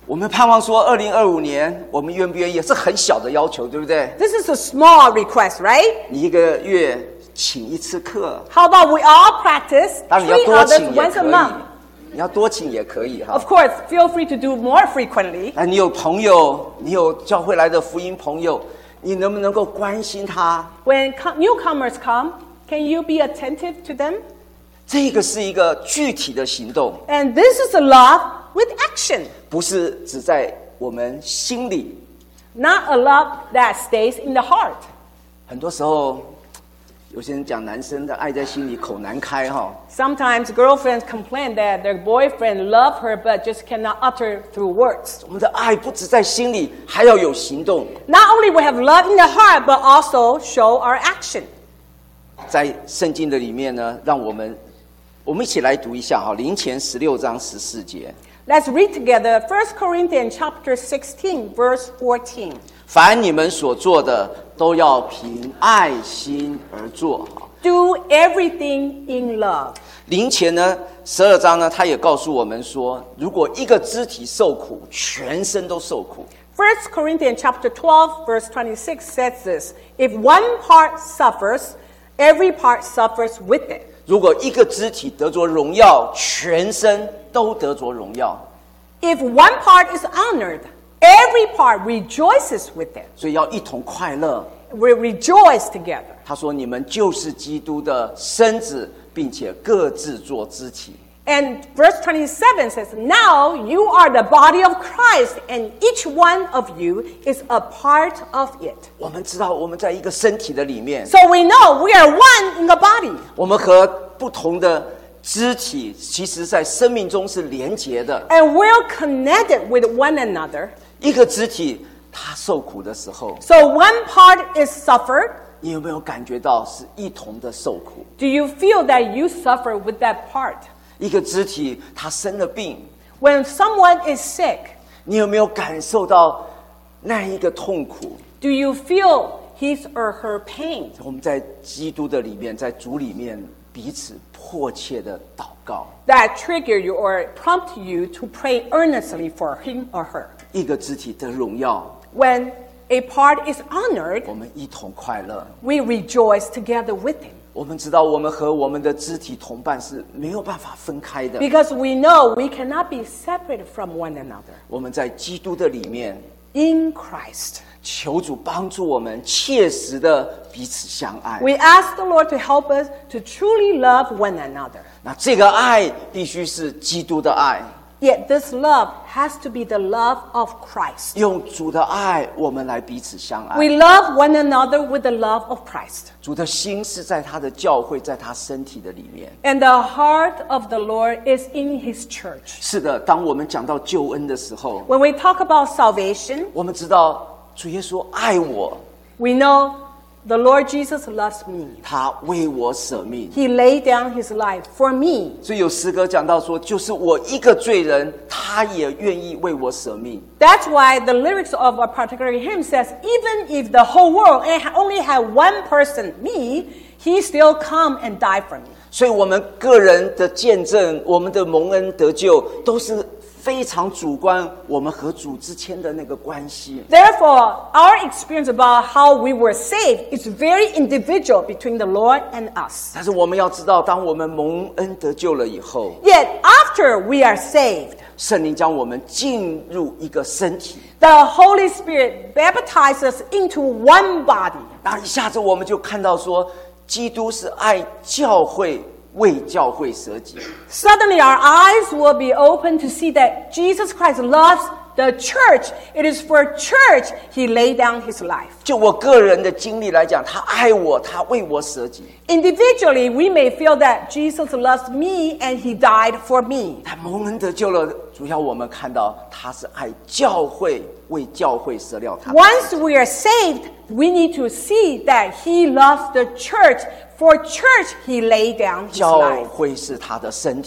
我们盼望说2025年我们愿不愿意，是很小的要求，对不对？ This is a small request, right? 你一个月请一次课， How about we all practice 当然你要 treat 多 others 请也 once 可 a 以 month? 你要多请也可以哈。 Of course, feel free to do more frequently. 你有朋友，你有教会来的福音朋友，你能不能够关心他？ When newcomers come, can you be attentive to them? 这个是一个具体的行动， And this is a love with action, 不是只在我们心里。 not a love that stays in the heart. 很多时候，有些人讲男生的爱在心里口难开哈。 Sometimes girlfriends complain that their boyfriend love her but just cannot utter through words. 我们的爱不只在心里，还要有行动。 Not only we have love in the heart, but also show our action. 在圣经的里面呢，让我们一起来读一下哈，林前16章14节。 Let's read together 1 Corinthians chapter 16, verse 14. 凡你们所做的，都要凭爱心而做。 Do everything in love. 林前呢，12章呢，他也告诉我们说，如果一个肢体受苦，全身都受苦。 1 Corinthians chapter 12, verse 26 says this: If one part suffers, every part suffers with it. 如果一个肢体得着荣耀，全身都得着荣耀。 If one part is honored, every part rejoices with it. 所以要一同快乐。 We rejoice together. 他说：“你们就是基督的身子，并且各自做肢体。” And verse 27 says, Now you are the body of Christ, and each one of you is a part of it. 我们知道我们在一个身体的里面， So we know we are one in the body. 我们和不同的肢体，其实在生命中是连结的。 And we're connected with one another. 一个肢体，它受苦的时候， So one part is suffered. 你有没有感觉到是一同的受苦？ Do you feel that you suffer with that part? 一个肢体，它生了病， When someone is sick, 你有没有感受到那一个痛苦？ do you feel his or her pain? 我们在基督的里面，在主里面彼此迫切的祷告。 That trigger you or prompt you to pray earnestly for him or her. 一个肢体的荣耀， When a part is honored, 我们一同快乐。 we rejoice together with him. 我们知道，我们和我们的肢体同伴是没有办法分开的。 Because we know we cannot be separated from one another. 我们在基督的里面， In Christ. 求主帮助我们切实的彼此相爱。 We ask the Lord to help us to truly love one another. 那这个爱必须是基督的爱， Yet this love has to be the love of Christ. 用主的爱，我们来彼此相爱。 We love one another with the love of Christ. 主的心是在他的教会，在他身体的里面。 And the heart of the Lord is in his church. 是的，当我们讲到救恩的时候， When we talk about salvation, 我们知道主耶稣爱我， we know the Lord Jesus loves me. 他为我舍命。 He laid down his life for me. 所以有诗歌讲到说，就是我一个罪人，他也愿意为我舍命。 That's why the lyrics of a particular hymn says, even if the whole world only had one person, me, he still come and die for me. 所以我们个人的见证，我们的蒙恩得救，都是非常主观，我们和主之间的那个关系。 Therefore, our experience about how we were saved is very individual between the Lord and us. 但是我们要知道，当我们蒙恩得救了以后， Yet after we are saved, 圣灵将我们进入一个身体， the Holy Spirit baptizes us into one body. 那一下子我们就看到说，基督是爱教会，为教会舍己。 Suddenly our eyes will be open to see that Jesus Christ loves the church. It is for church he laid down his life. 就我个人的经历来讲，他爱我，他为我舍己。 Individually, we may feel that Jesus loves me and he died for me. 他蒙恩得救了，主要我们看到他是爱教会，为教会舍了他。 Once we are saved, we need to see that he loves the church. For church, he laid down his 教 life. 会是他的身体，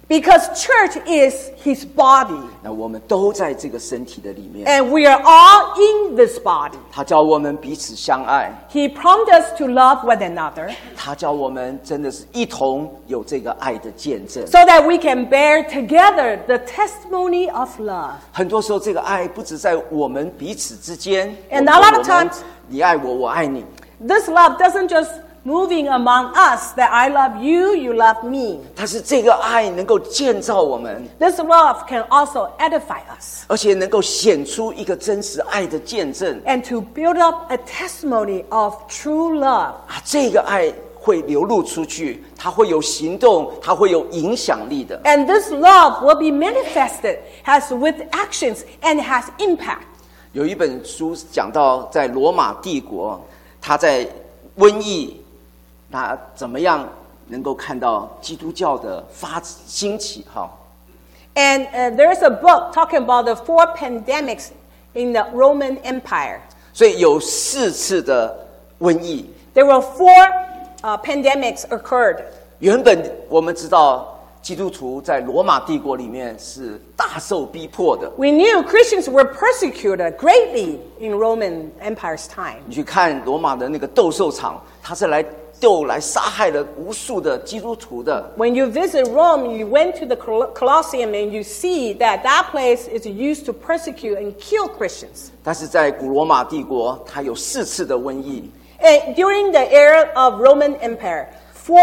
Because church is his body. 那我们都在这个身体的里面。 And we are all in this body. 他叫我们彼此相爱， He prompted us to love one another 他叫我们真的是一同有这个爱的见证。 so that we can bear together the testimony of love. 很多时候，这个爱不只在我们彼此之间， And a lot of 我们 times- 你爱我，我爱你。 This love doesn't just moving among us that I love you, you love me. 但是这个爱能够建造我们， This love can also edify us 而且能够显出一个真实爱的见证 and to build up a testimony of true love. 啊！这个爱会流露出去，它会有行动，它会有影响力的。 And this love will be manifested as with actions and has impact. 有一本书讲到，在罗马帝国，他在瘟疫，那怎么样能够看到基督教的兴起？哈， And there's a book talking about the 4 pandemics in the Roman Empire. 所以有4次的瘟疫。 There were 4 pandemics occurred. 原本我们知道，基督徒在罗马帝国里面是大受逼迫的。 We knew Christians were persecuted greatly in Roman Empire's time. 你去看罗马的那个斗兽场，他是来杀害了无数的基督徒的。 When you visit Rome, you went to the Colosseum and you see that that place is used to persecute and kill Christians. 但是在古罗马帝国，它有4次的瘟疫。 And during the era of Roman Empire, 4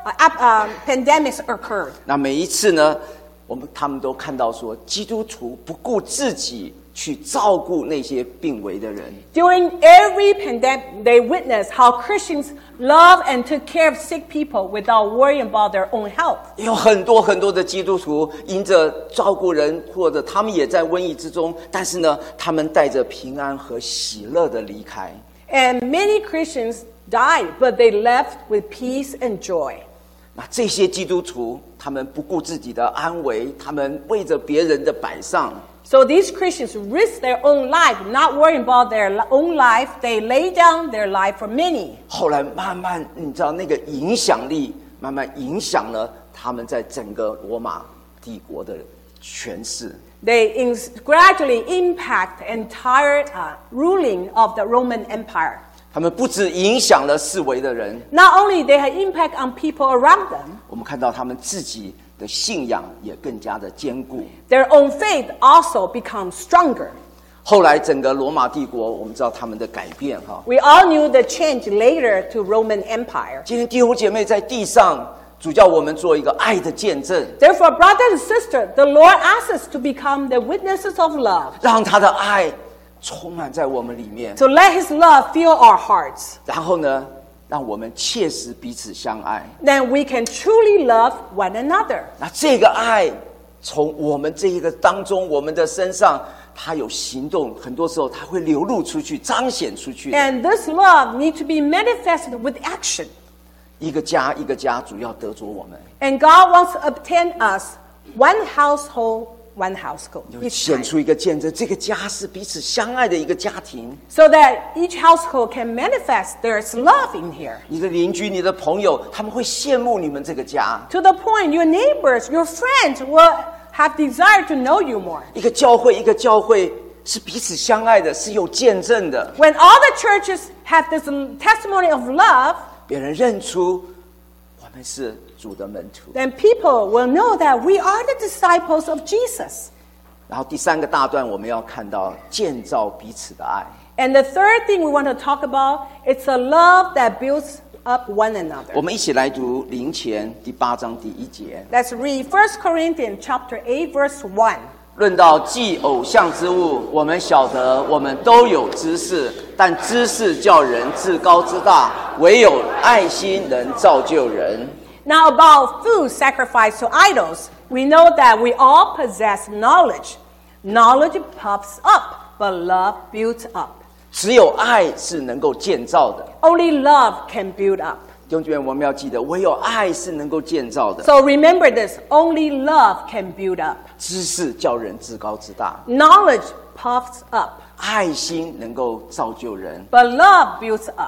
pandemics occurred. 那每一次呢，他们都看到说，基督徒不顾自己去照顾那些病危的人。 During every pandemic, they witnessed how Christians loved and took care of sick people without worrying about their own health. 有很多的基督徒因着照顾人，或者他们也在瘟疫之中，但是呢，他们带着平安和喜乐的离开。 And many Christians died, but they left with peace and joy. 那这些基督徒，他们不顾自己的安危，他们为着别人的摆上。 So these Christians risked their own life, not worrying about their own life. They lay down their life for many. 后来慢慢，你知道那个影响力，慢慢影响了他们在整个罗马帝国的权势。 They gradually impact the entire ruling of the Roman Empire. 他们不止影响了四围的人， Not only they had impact on people around them, 我们看到他们自己的信仰也更加的坚固。 their own faith also becomes stronger. 后来整个罗马帝国，我们知道他们的改变哈。 We all knew the change later to Roman Empire. 今天弟兄姐妹在地上，主叫我们做一个爱的见证， Therefore, brothers and sisters, the Lord asks us to become the witnesses of love, 让他的爱充满在我们里面。 to let His love fill our hearts. 然后呢，让我们切实彼此相爱。 Then we can truly love one another. 那这个爱从我们这一个当中，我们的身上，它有行动，很多时候它会流露出去，彰显出去。 And this love needs to be manifested with action. 一个家一个家，主要得着我们， And God wants to obtain us one household, one household. 有 each 显 time. 出一个见证，这个家是彼此相爱的一个家庭。 So that each household can manifest there's love in here. 你的邻居、你的朋友，他们会羡慕你们这个家。 To the point your neighbors, your friends will have desire to know you more. 一个教会，一个教会是彼此相爱的，是有见证的。 When all the churches have this testimony of love, 别人认出我们是主的门徒。 then people will know that we are the disciples of Jesus. 然后第三个大段，我们要看到建造彼此的爱。 And the third thing we want to talk about, it's a love that builds up one another. 我们一起来读林前第8章第1节。 Let's read 1 Corinthians chapter 8, verse 1. 论到祭偶像之物，我们晓得我们都有知识，但知识叫人自高自大，唯有爱心能造就人。 Now about food sacrificed to idols, we know that we all possess knowledge. Knowledge puffs up, but love builds up. 只有爱是能够建造的。 Only love can build up. 弟兄姐妹，我们要记得，唯有爱是能够建造的。 So remember this, only love can build up. 知识叫人自高自大， Knowledge puffs up, 爱心能够造就人。 but love builds up.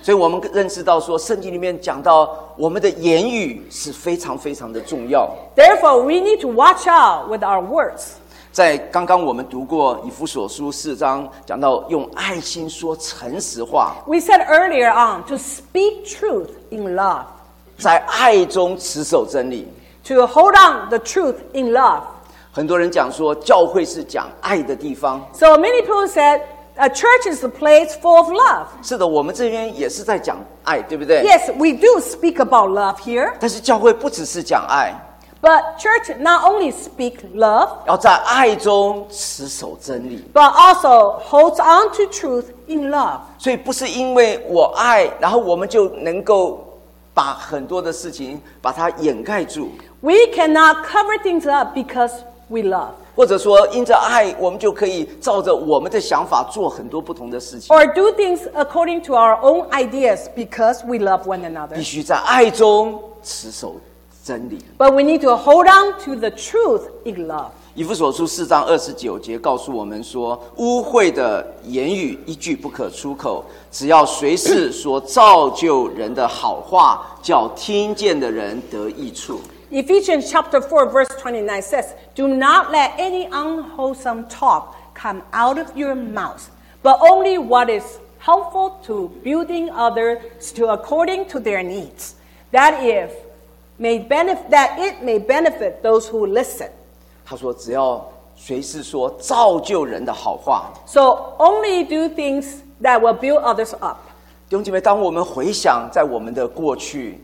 所以我们认识到说，圣经里面讲到我们的言语是非常非常的重要。 Therefore, we need to watch out with our words. 在刚刚我们读过以弗所书4章，讲到用爱心说诚实话， We said earlier on to speak truth in love, 在爱中持守真理。 to hold on the truth in love. 很多人讲说，教会是讲爱的地方。 So many people said a church is a place full of love. 是的，我们这边也是在讲爱，对不对？ Yes, we do speak about love here, 但是教会不只是讲爱， but church not only speak love, 要在爱中持守真理。 but also holds on to truth in love. 所以不是因为我爱，然后我们就能够把很多的事情把它掩盖住， We cannot cover things up because we love, 或者说因着爱，我们就可以照着我们的想法做很多不同的事情。 or do things according to our own ideas because we love one another. 必须在爱中持守真理。 But we need to hold on to the truth in love. 以弗所书4章29节告诉我们说，污秽的言语一句不可出口，只要随时说造就人的好话，叫听见的人得益处。 Ephesians chapter 4 verse 29 says, "Do not let any unwholesome talk come out of your mouth, but only what is helpful to building others to according to their needs, that it may benefit those who listen." 他说，只要随时说造就人的好话。 So only do things that will build others up. 弟兄姐妹，当我们回想在我们的过去，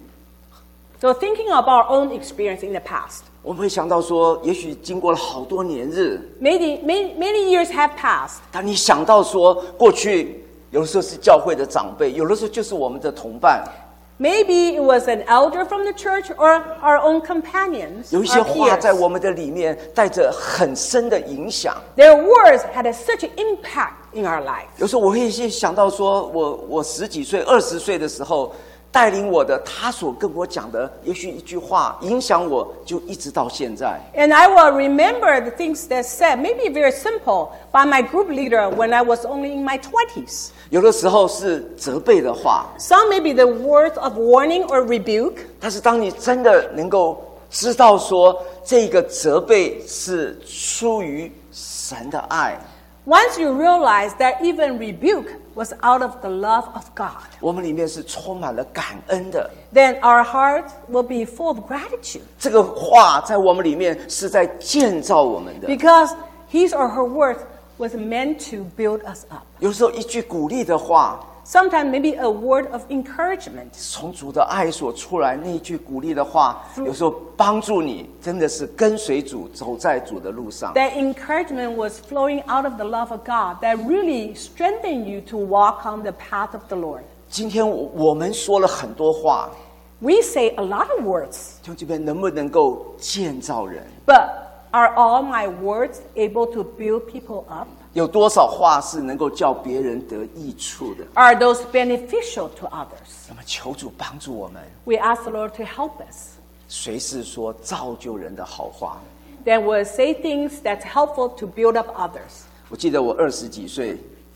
So thinking of our own experience in the past, 我们会想到说，也许经过了好多年日， many years have passed. 当你想到说，过去有的时候是教会的长辈，有的时候就是我们的同伴， Maybe it was an elder from the church or our own companions, 有一些 our 话 peers. 在我们的里面带着很深的影响。 Their words had such an impact in our life. 有时候我会想到说，我10几岁、20岁的时候，带领我的他所跟我讲的，也许一句话影响我，就一直到现在。 And I will remember the things that said, maybe very simple, by my group leader when I was only in my 20s. 有的时候是责备的话， Some may be the words of warning or rebuke. 但是当你真的能够知道说，这个责备是出于神的爱， Once you realize that even rebuke was out of the love of God, 我们里面是充满了感恩的。 then our hearts will be full of gratitude 这个话在我们里面是在建造我们的。 because his or her words was meant to build us up. 有时候一句鼓励的话， Sometimes maybe a word of encouragement 从主的爱所出来那一句鼓励的话，有时候帮助你真的是跟随主，走在主的路上。 that encouragement was flowing out of the love of God that really strengthened you to walk on the path of the Lord. 今天我们说了很多话， We say a lot of words, 弟兄姐妹能不能够建造人？ but are all my words able to build people up? 有多少话是能够叫别人得益处的？ Are those beneficial to others? 那么求主帮助我们， We ask the Lord to help us. 随时说造就人的好话。 Then we'll say things that's helpful to build up others. 我记得我20几岁，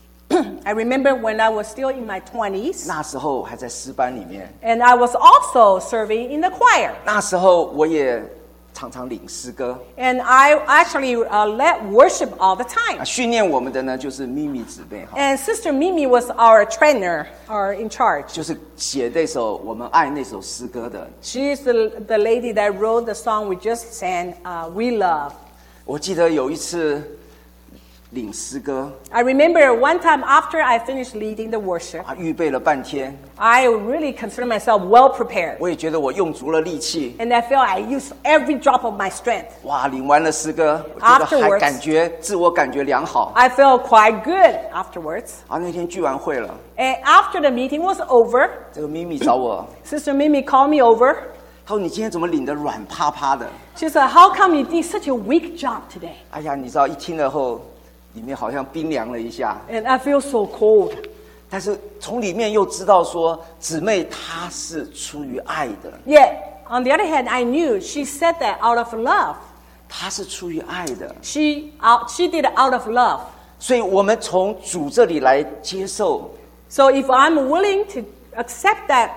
I remember when I was still in my 20s, 那时候还在诗班里面， and I was also serving in the choir. 那时候我也常常领诗歌。 And I actually led worship all the time. 训练我们的呢就是咪咪姊妹哈， And Sister Mimi was our trainer, or in charge. 就是写那首我们爱那首诗歌的。 She is the lady that wrote the song we just sang, We Love. 我记得有一次领诗歌 I remember one time after I finished leading the worship, 预备了半天， I really consider myself well prepared. 我也觉得我用足了力气。 And I felt I used every drop of my strength. 哇，领完了诗歌，我觉得还 Afterwards 自我感觉良好。 I felt quite good afterwards. 那天聚完会了， And after the meeting was over, 这个咪咪找我， Sister Mimi called me over. 她说：“你今天怎么领得软趴趴的 She said, "How come you did such a weak job today?" ？” 哎呀，你知道一听了后，里面好像冰凉了一下。 And I feel so cold. 但是从里面又知道说，姊妹她是出于爱的， Yet, on the other hand, I knew she said that out of love. 她是出于爱的， She did it out of love. 所以我们从主这里来接受， So if I'm willing to accept that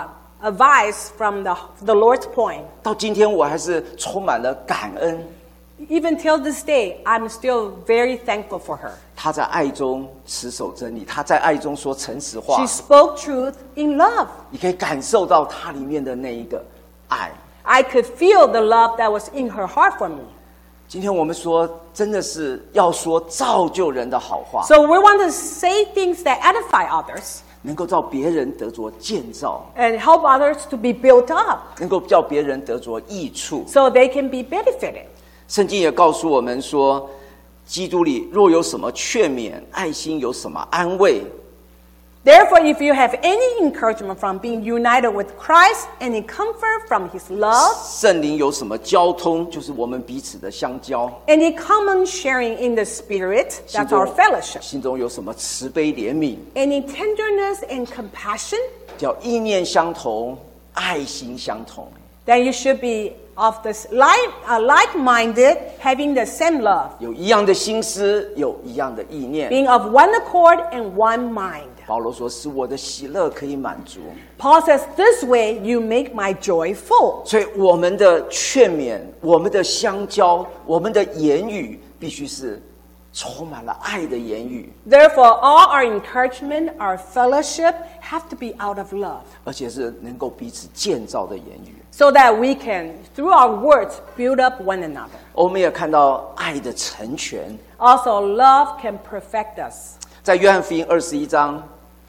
advice from the Lord's point. 到今天我还是充满了感恩。 Even till this day, I'm still very thankful for her. 他在爱中持守真理，他在爱中说诚实话。 She spoke truth in love. 你可以感受到他里面的那一个爱。 I could feel the love that was in her heart for me. 今天我们说，真的是要说造就人的好话， So we want to say things that edify others 能够叫别人得着建造， and help others to be built up 能够叫别人得着益处。 so they can be benefited. 圣经也告诉我们说，基督里若有什么劝勉，爱心有什么安慰， Therefore, if you have any encouragement from being united with Christ, any comfort from His love, 圣灵有什么交通，就是我们彼此的相交。 any common sharing in the Spirit, 心 that's our 中 fellowship, 心中有什么慈悲怜悯， any tenderness and compassion, 叫意念相同，爱心相同。 then you should be of this like-minded, having the same love, 有一样的心思，有一样的意念。 being of one accord and one mind. 保罗说：“使我的喜乐可以满足。” Paul says, this way you make my joy full. 所以我们的劝勉、我们的相交、我们的言语，必须是充满了爱的言语， Therefore, all our encouragement, our fellowship have to be out of love, 而且是能够彼此建造的言语。 so that we can, through our words, build up one another. 我们也看到爱的成全， Also, love can perfect us. 在约翰福音21章，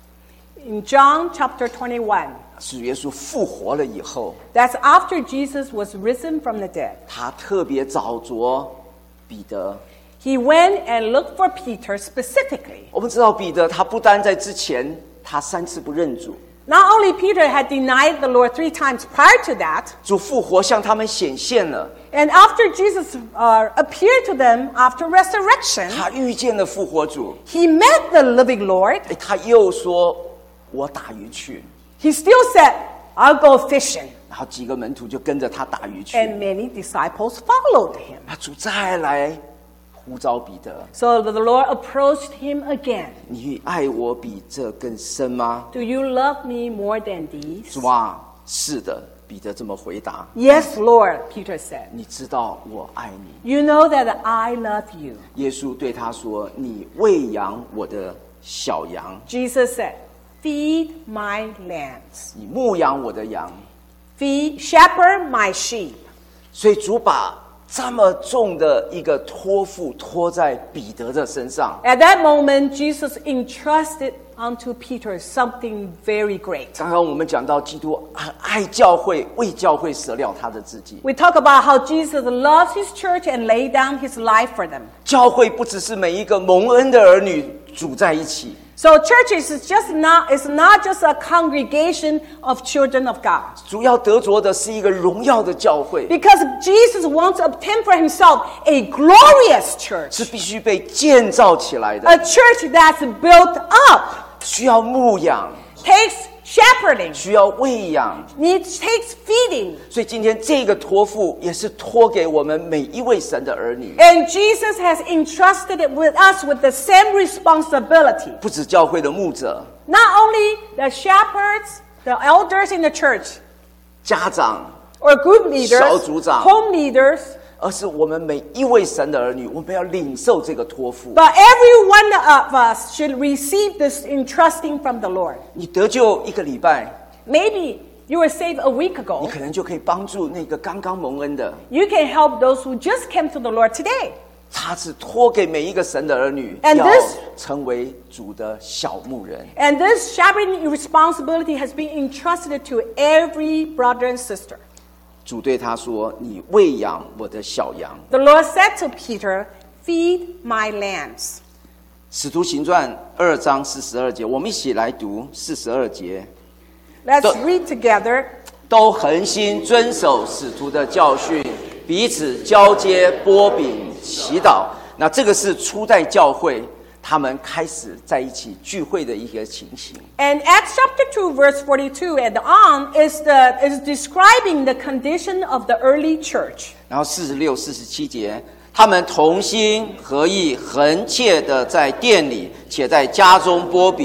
In John chapter 21, 是耶稣复活了以后， that's after Jesus was risen from the dead. 他特别找着彼得。 He went and looked for Peter specifically. 我们知道彼得他不单在之前他3次不认主， Not only Peter had denied the Lord 3 times prior to that, 主复活向他们显现了， and after Jesus appeared to them after resurrection, 他遇见了复活主， he met the living Lord. 他又说：“我打鱼去。” He still said, I'll go fishing. 然后几个门徒就跟着他打鱼去。 And many disciples followed him. 那主再来呼召彼得 So the Lord approached him again. ：“ 你爱我比这更深吗 Do you love me more than these?？” 主啊，是的，彼得这么回答。 Yes, Lord, Peter said. 你知道我爱你。 You know that I love you. 耶稣对他说：“你喂养我的小羊， Jesus said, feed my lambs. 你牧养我的羊。” Shepherd my sheep. 所以主把这么重的一个托付托在彼得的身上。 At that moment, Jesus entrusted unto Peter something very great. 刚刚我们讲到基督很爱教会，为教会舍了他的自己。 We talk about how Jesus loves his church and laid down his life for them. 教会不只是每一个蒙恩的儿女组在一起， So churches is not just a congregation of children of God. 主要得着的是一个荣耀的教会， Because Jesus wants to obtain for himself a glorious church. 是必须被建造起来的， A church that's built up, 需要牧养， takes shepherding, 需要喂养。 takes feeding. 所以今天这个托付也是托给我们每一位神的儿女， And Jesus has entrusted it with us with the same responsibility. 不止教会的牧者、 Not only the shepherds, the elders in the church, 家长， or group leaders, 小组长。 home leaders, 而是我们每一位神的儿女，我们要领受这个托付。 but every one of us should receive this entrusting from the Lord. 你得救1个礼拜， Maybe you were saved a week 你 ago. 可能就可以帮助那个刚刚蒙恩的。 You can help those who just came to the Lord today. 他是托给每一个神的儿女， And 要 this- 成为主的小牧人。 And this shepherding responsibility has been entrusted to every brother and sister. 主对他说：“你喂养我的小羊。 The Lord said to Peter, feed my lambs. ” 使徒行传2章42节，我们一起来读42节。 Let's read together. 都恒心遵守使徒的教训，彼此交接擘饼祈祷。那这个是初代教会他们开始在一起聚会的一个情形。 And Acts chapter 2 verse 42 and on is describing the condition of the early church. 然后46、47节，他们同心合意，恒切的在殿里，且在家中擘饼，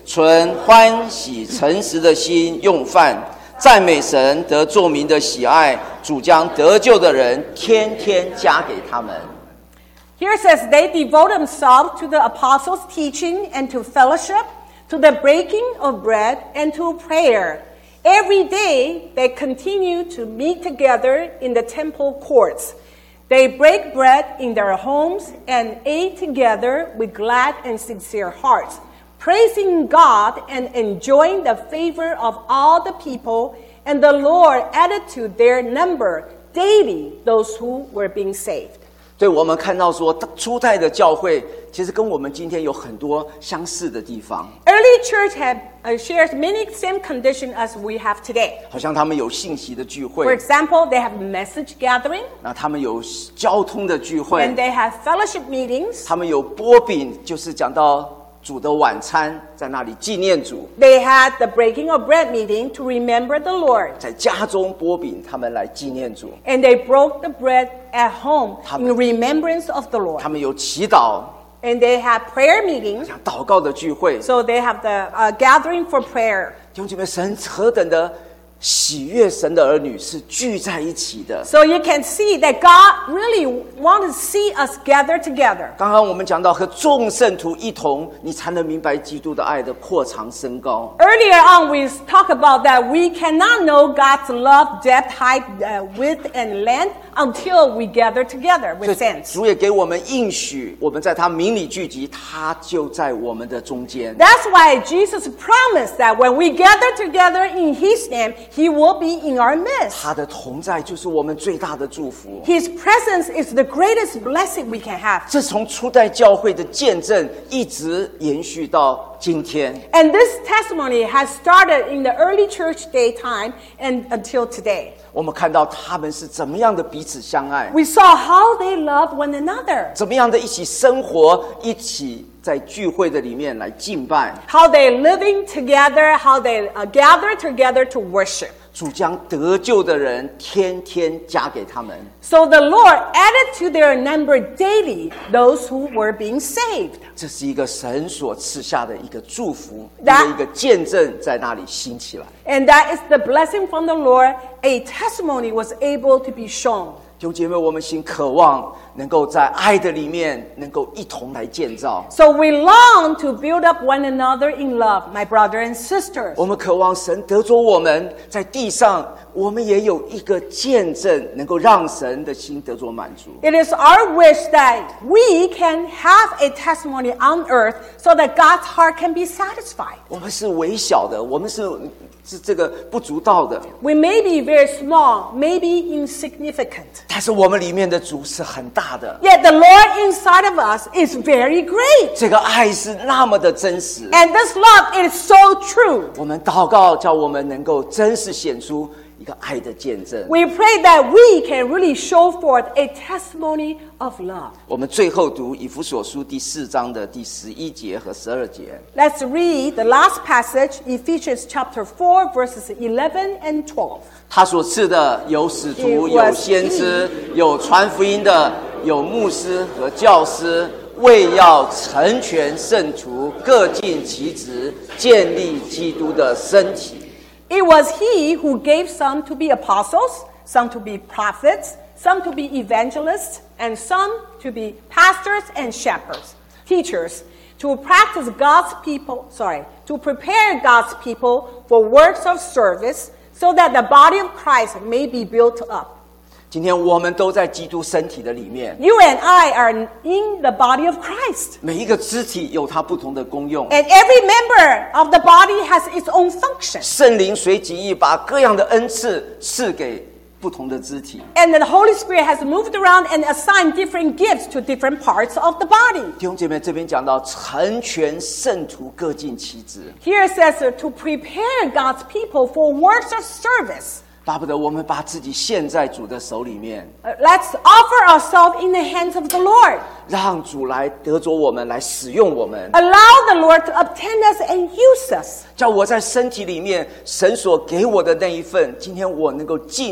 存欢喜诚实的心用饭，赞美神得众民的喜爱，主将得救的人天天加给他们。 Here it says, they devote themselves to the apostles' teaching and to fellowship, to the breaking of bread and to prayer. Every day they continue to meet together in the temple courts. They break bread in their homes and ate together with glad and sincere hearts, praising God and enjoying the favor of all the people. And the Lord added to their number daily those who were being saved. 对，我们看到说，初代的教会其实跟我们今天有很多相似的地方。 Early church shares many same conditions as we have today. 好像他们有信息的聚 For 会， example, they have message gathering 那他们有交通的聚会 and，they have fellowship meetings. 他们有擘饼，就是讲到主的晚餐，在那里纪念主。 They had the breaking of bread meeting to remember the Lord. 在家中擘饼，他们来纪念主。 And they broke the bread at home 他们- in remembrance of the Lord. 他们有祈祷， And they have prayer meetings. 像祷告的聚会。 So they have the gathering for prayer. 弟兄姐妹，神何等的喜悦神的儿女是聚在一起的。 So you can see that God really wants to see us gather together. 刚刚我们讲到和众圣徒一同，你才能明白基督的爱的扩长升高。 Earlier on, we talked about that we cannot know God's love, depth, height, width, and length until we gather together 所以 with saints. 主也给我们应许，我们在他名里聚集，他就在我们的中间。 That's why Jesus promised that when we gather together in His name, He will be in our midst. 他的同在就是我们最大的祝福。 His presence is the greatest blessing we can have. 这从初代教会的见证一直延续到今天。 And this testimony has started in the early church day time and until today. 我们看到他们是怎么样的彼此相爱， We saw how they love one another, 怎么样的一起生活，一起在聚会的里面来敬拜。 how they living together, how they gather together to worship. 主将得救的人天天加给他们。 So the Lord added to their number daily those who were being saved. 这是一个神所赐下的一个祝福， That- 一个见证在那里兴起来。 And that is the blessing from the Lord. A testimony was able to be shown. 弟兄姐妹，我们心渴望能够在爱的里面，能够一同来建造。 So we long to build up one another in love, my brother and sisters. 我们渴望神得着我们，在地上，我们也有一个见证，能够让神的心得着满足。 It is our wish that we can have a testimony on earth so that God's heart can be satisfied. 我们是微小的，我们是这个不足道的， We may be very small, maybe insignificant. 但是我们里面的主是很大的。 Yet the Lord inside of us is very great. 这个爱是那么的真实。 And this love is so true. 我们祷告，叫我们能够真实显出一个爱的见证。 We pray that we can really show forth a testimony of love. 我们最后读以弗所书第4章的第11节和12节。 Let's read the last passage, Ephesians chapter 4, verses 11 and 12. 他所赐的有使徒， It 有 was 先知，有传福音的，有牧师和教师，为要成全圣徒，各尽其职，建立基督的身体。 It was he who gave some to be apostles, some to be prophets, some to be evangelists, and some to be pastors and shepherds, teachers, to practice God's people, to prepare God's people for works of service, so that the body of Christ may be built up. 今天我们都在基督身体的里面， You and I are in the body of Christ. 每一个肢体有它不同的功用。 And every member of the body has its own function. 圣灵随己意把各样的恩赐赐给不同的肢体。 And the Holy Spirit has moved around and assigned different gifts to different parts of the body. 弟兄姐妹，这边讲到成全圣徒，各尽其职。 Here it says to prepare God's people for works of service. 巴不得我们把自己献在主的手里面， Let's offer ourselves in the hands of the Lord. 让主来得着我们，来使用我们。 Allow the Lord to obtain us and use us. 叫我在身体里面，神所给我的那一份，今天我能够尽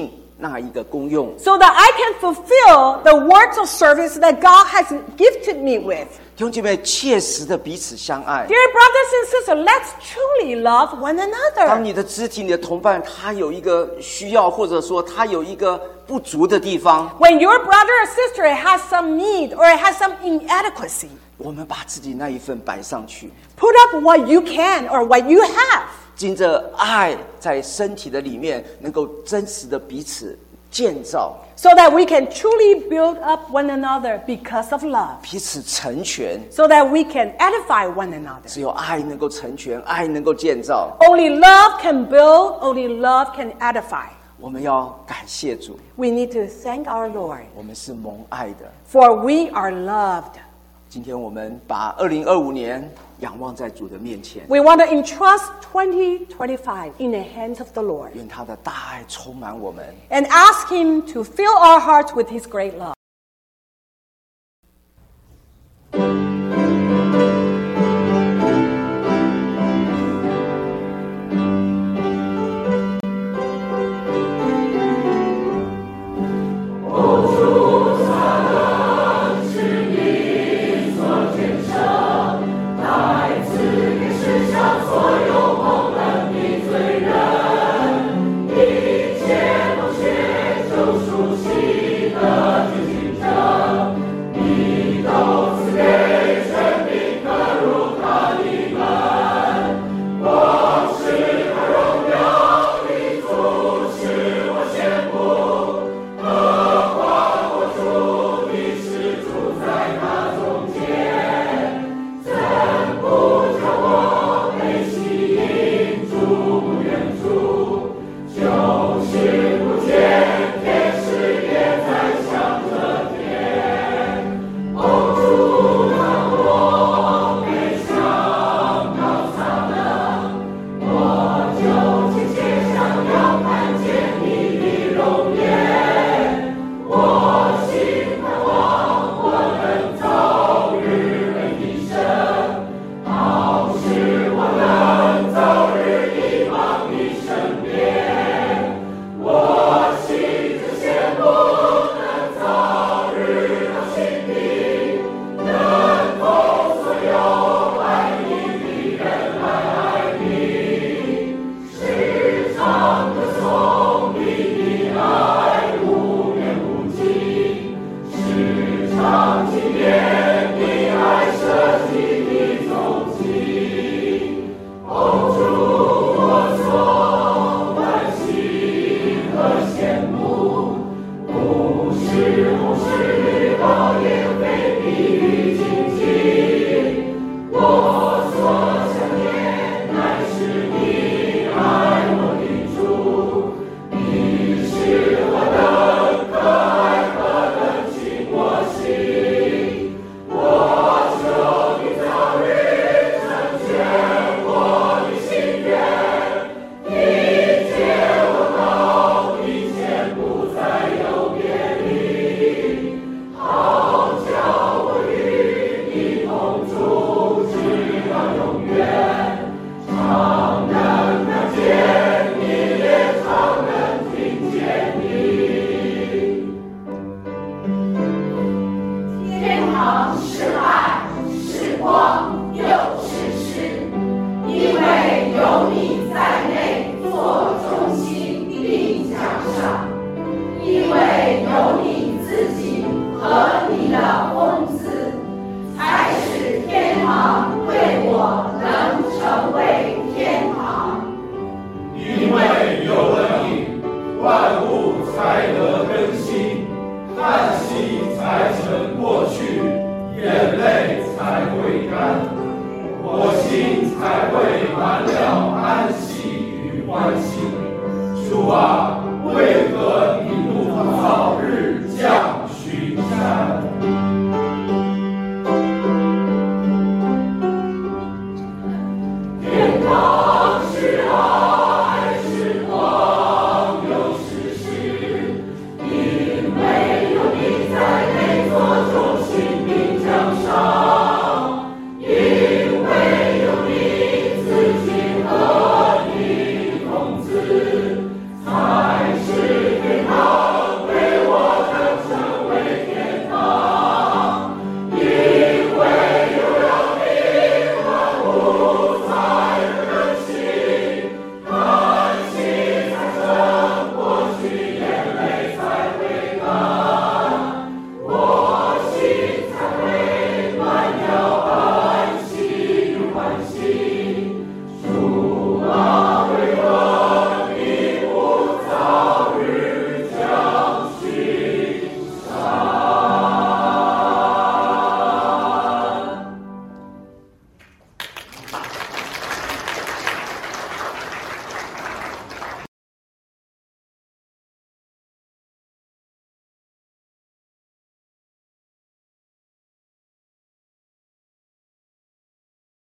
那一个功用。 so that I can fulfill the works of service that God has gifted me with. 弟兄姐妹，切实的彼此相爱。 Dear brothers and sisters, let's truly love one 当 another. 你的肢体、你的同伴，他有一个需要，或者说他有一个不足的地方， When your brother or sister has some need or has some inadequacy, 我们把自己那一份摆上去， put up what you can or what you have. 经着爱在身体的里面，能够真实的彼此建造， So that we can truly build up one another because of love. 彼此成全。 So that we can edify one another. 只有爱能够成全，爱能够建造。 Only love can build, only love can edify. 我们要感谢主， We need to thank our Lord, 我们是蒙爱的。 for we are loved. 今天我们把2025年仰望在主的面前， We want to entrust 2025 in the hands of the Lord 愿他的大爱充满我们。 and ask Him to fill our hearts with His great love.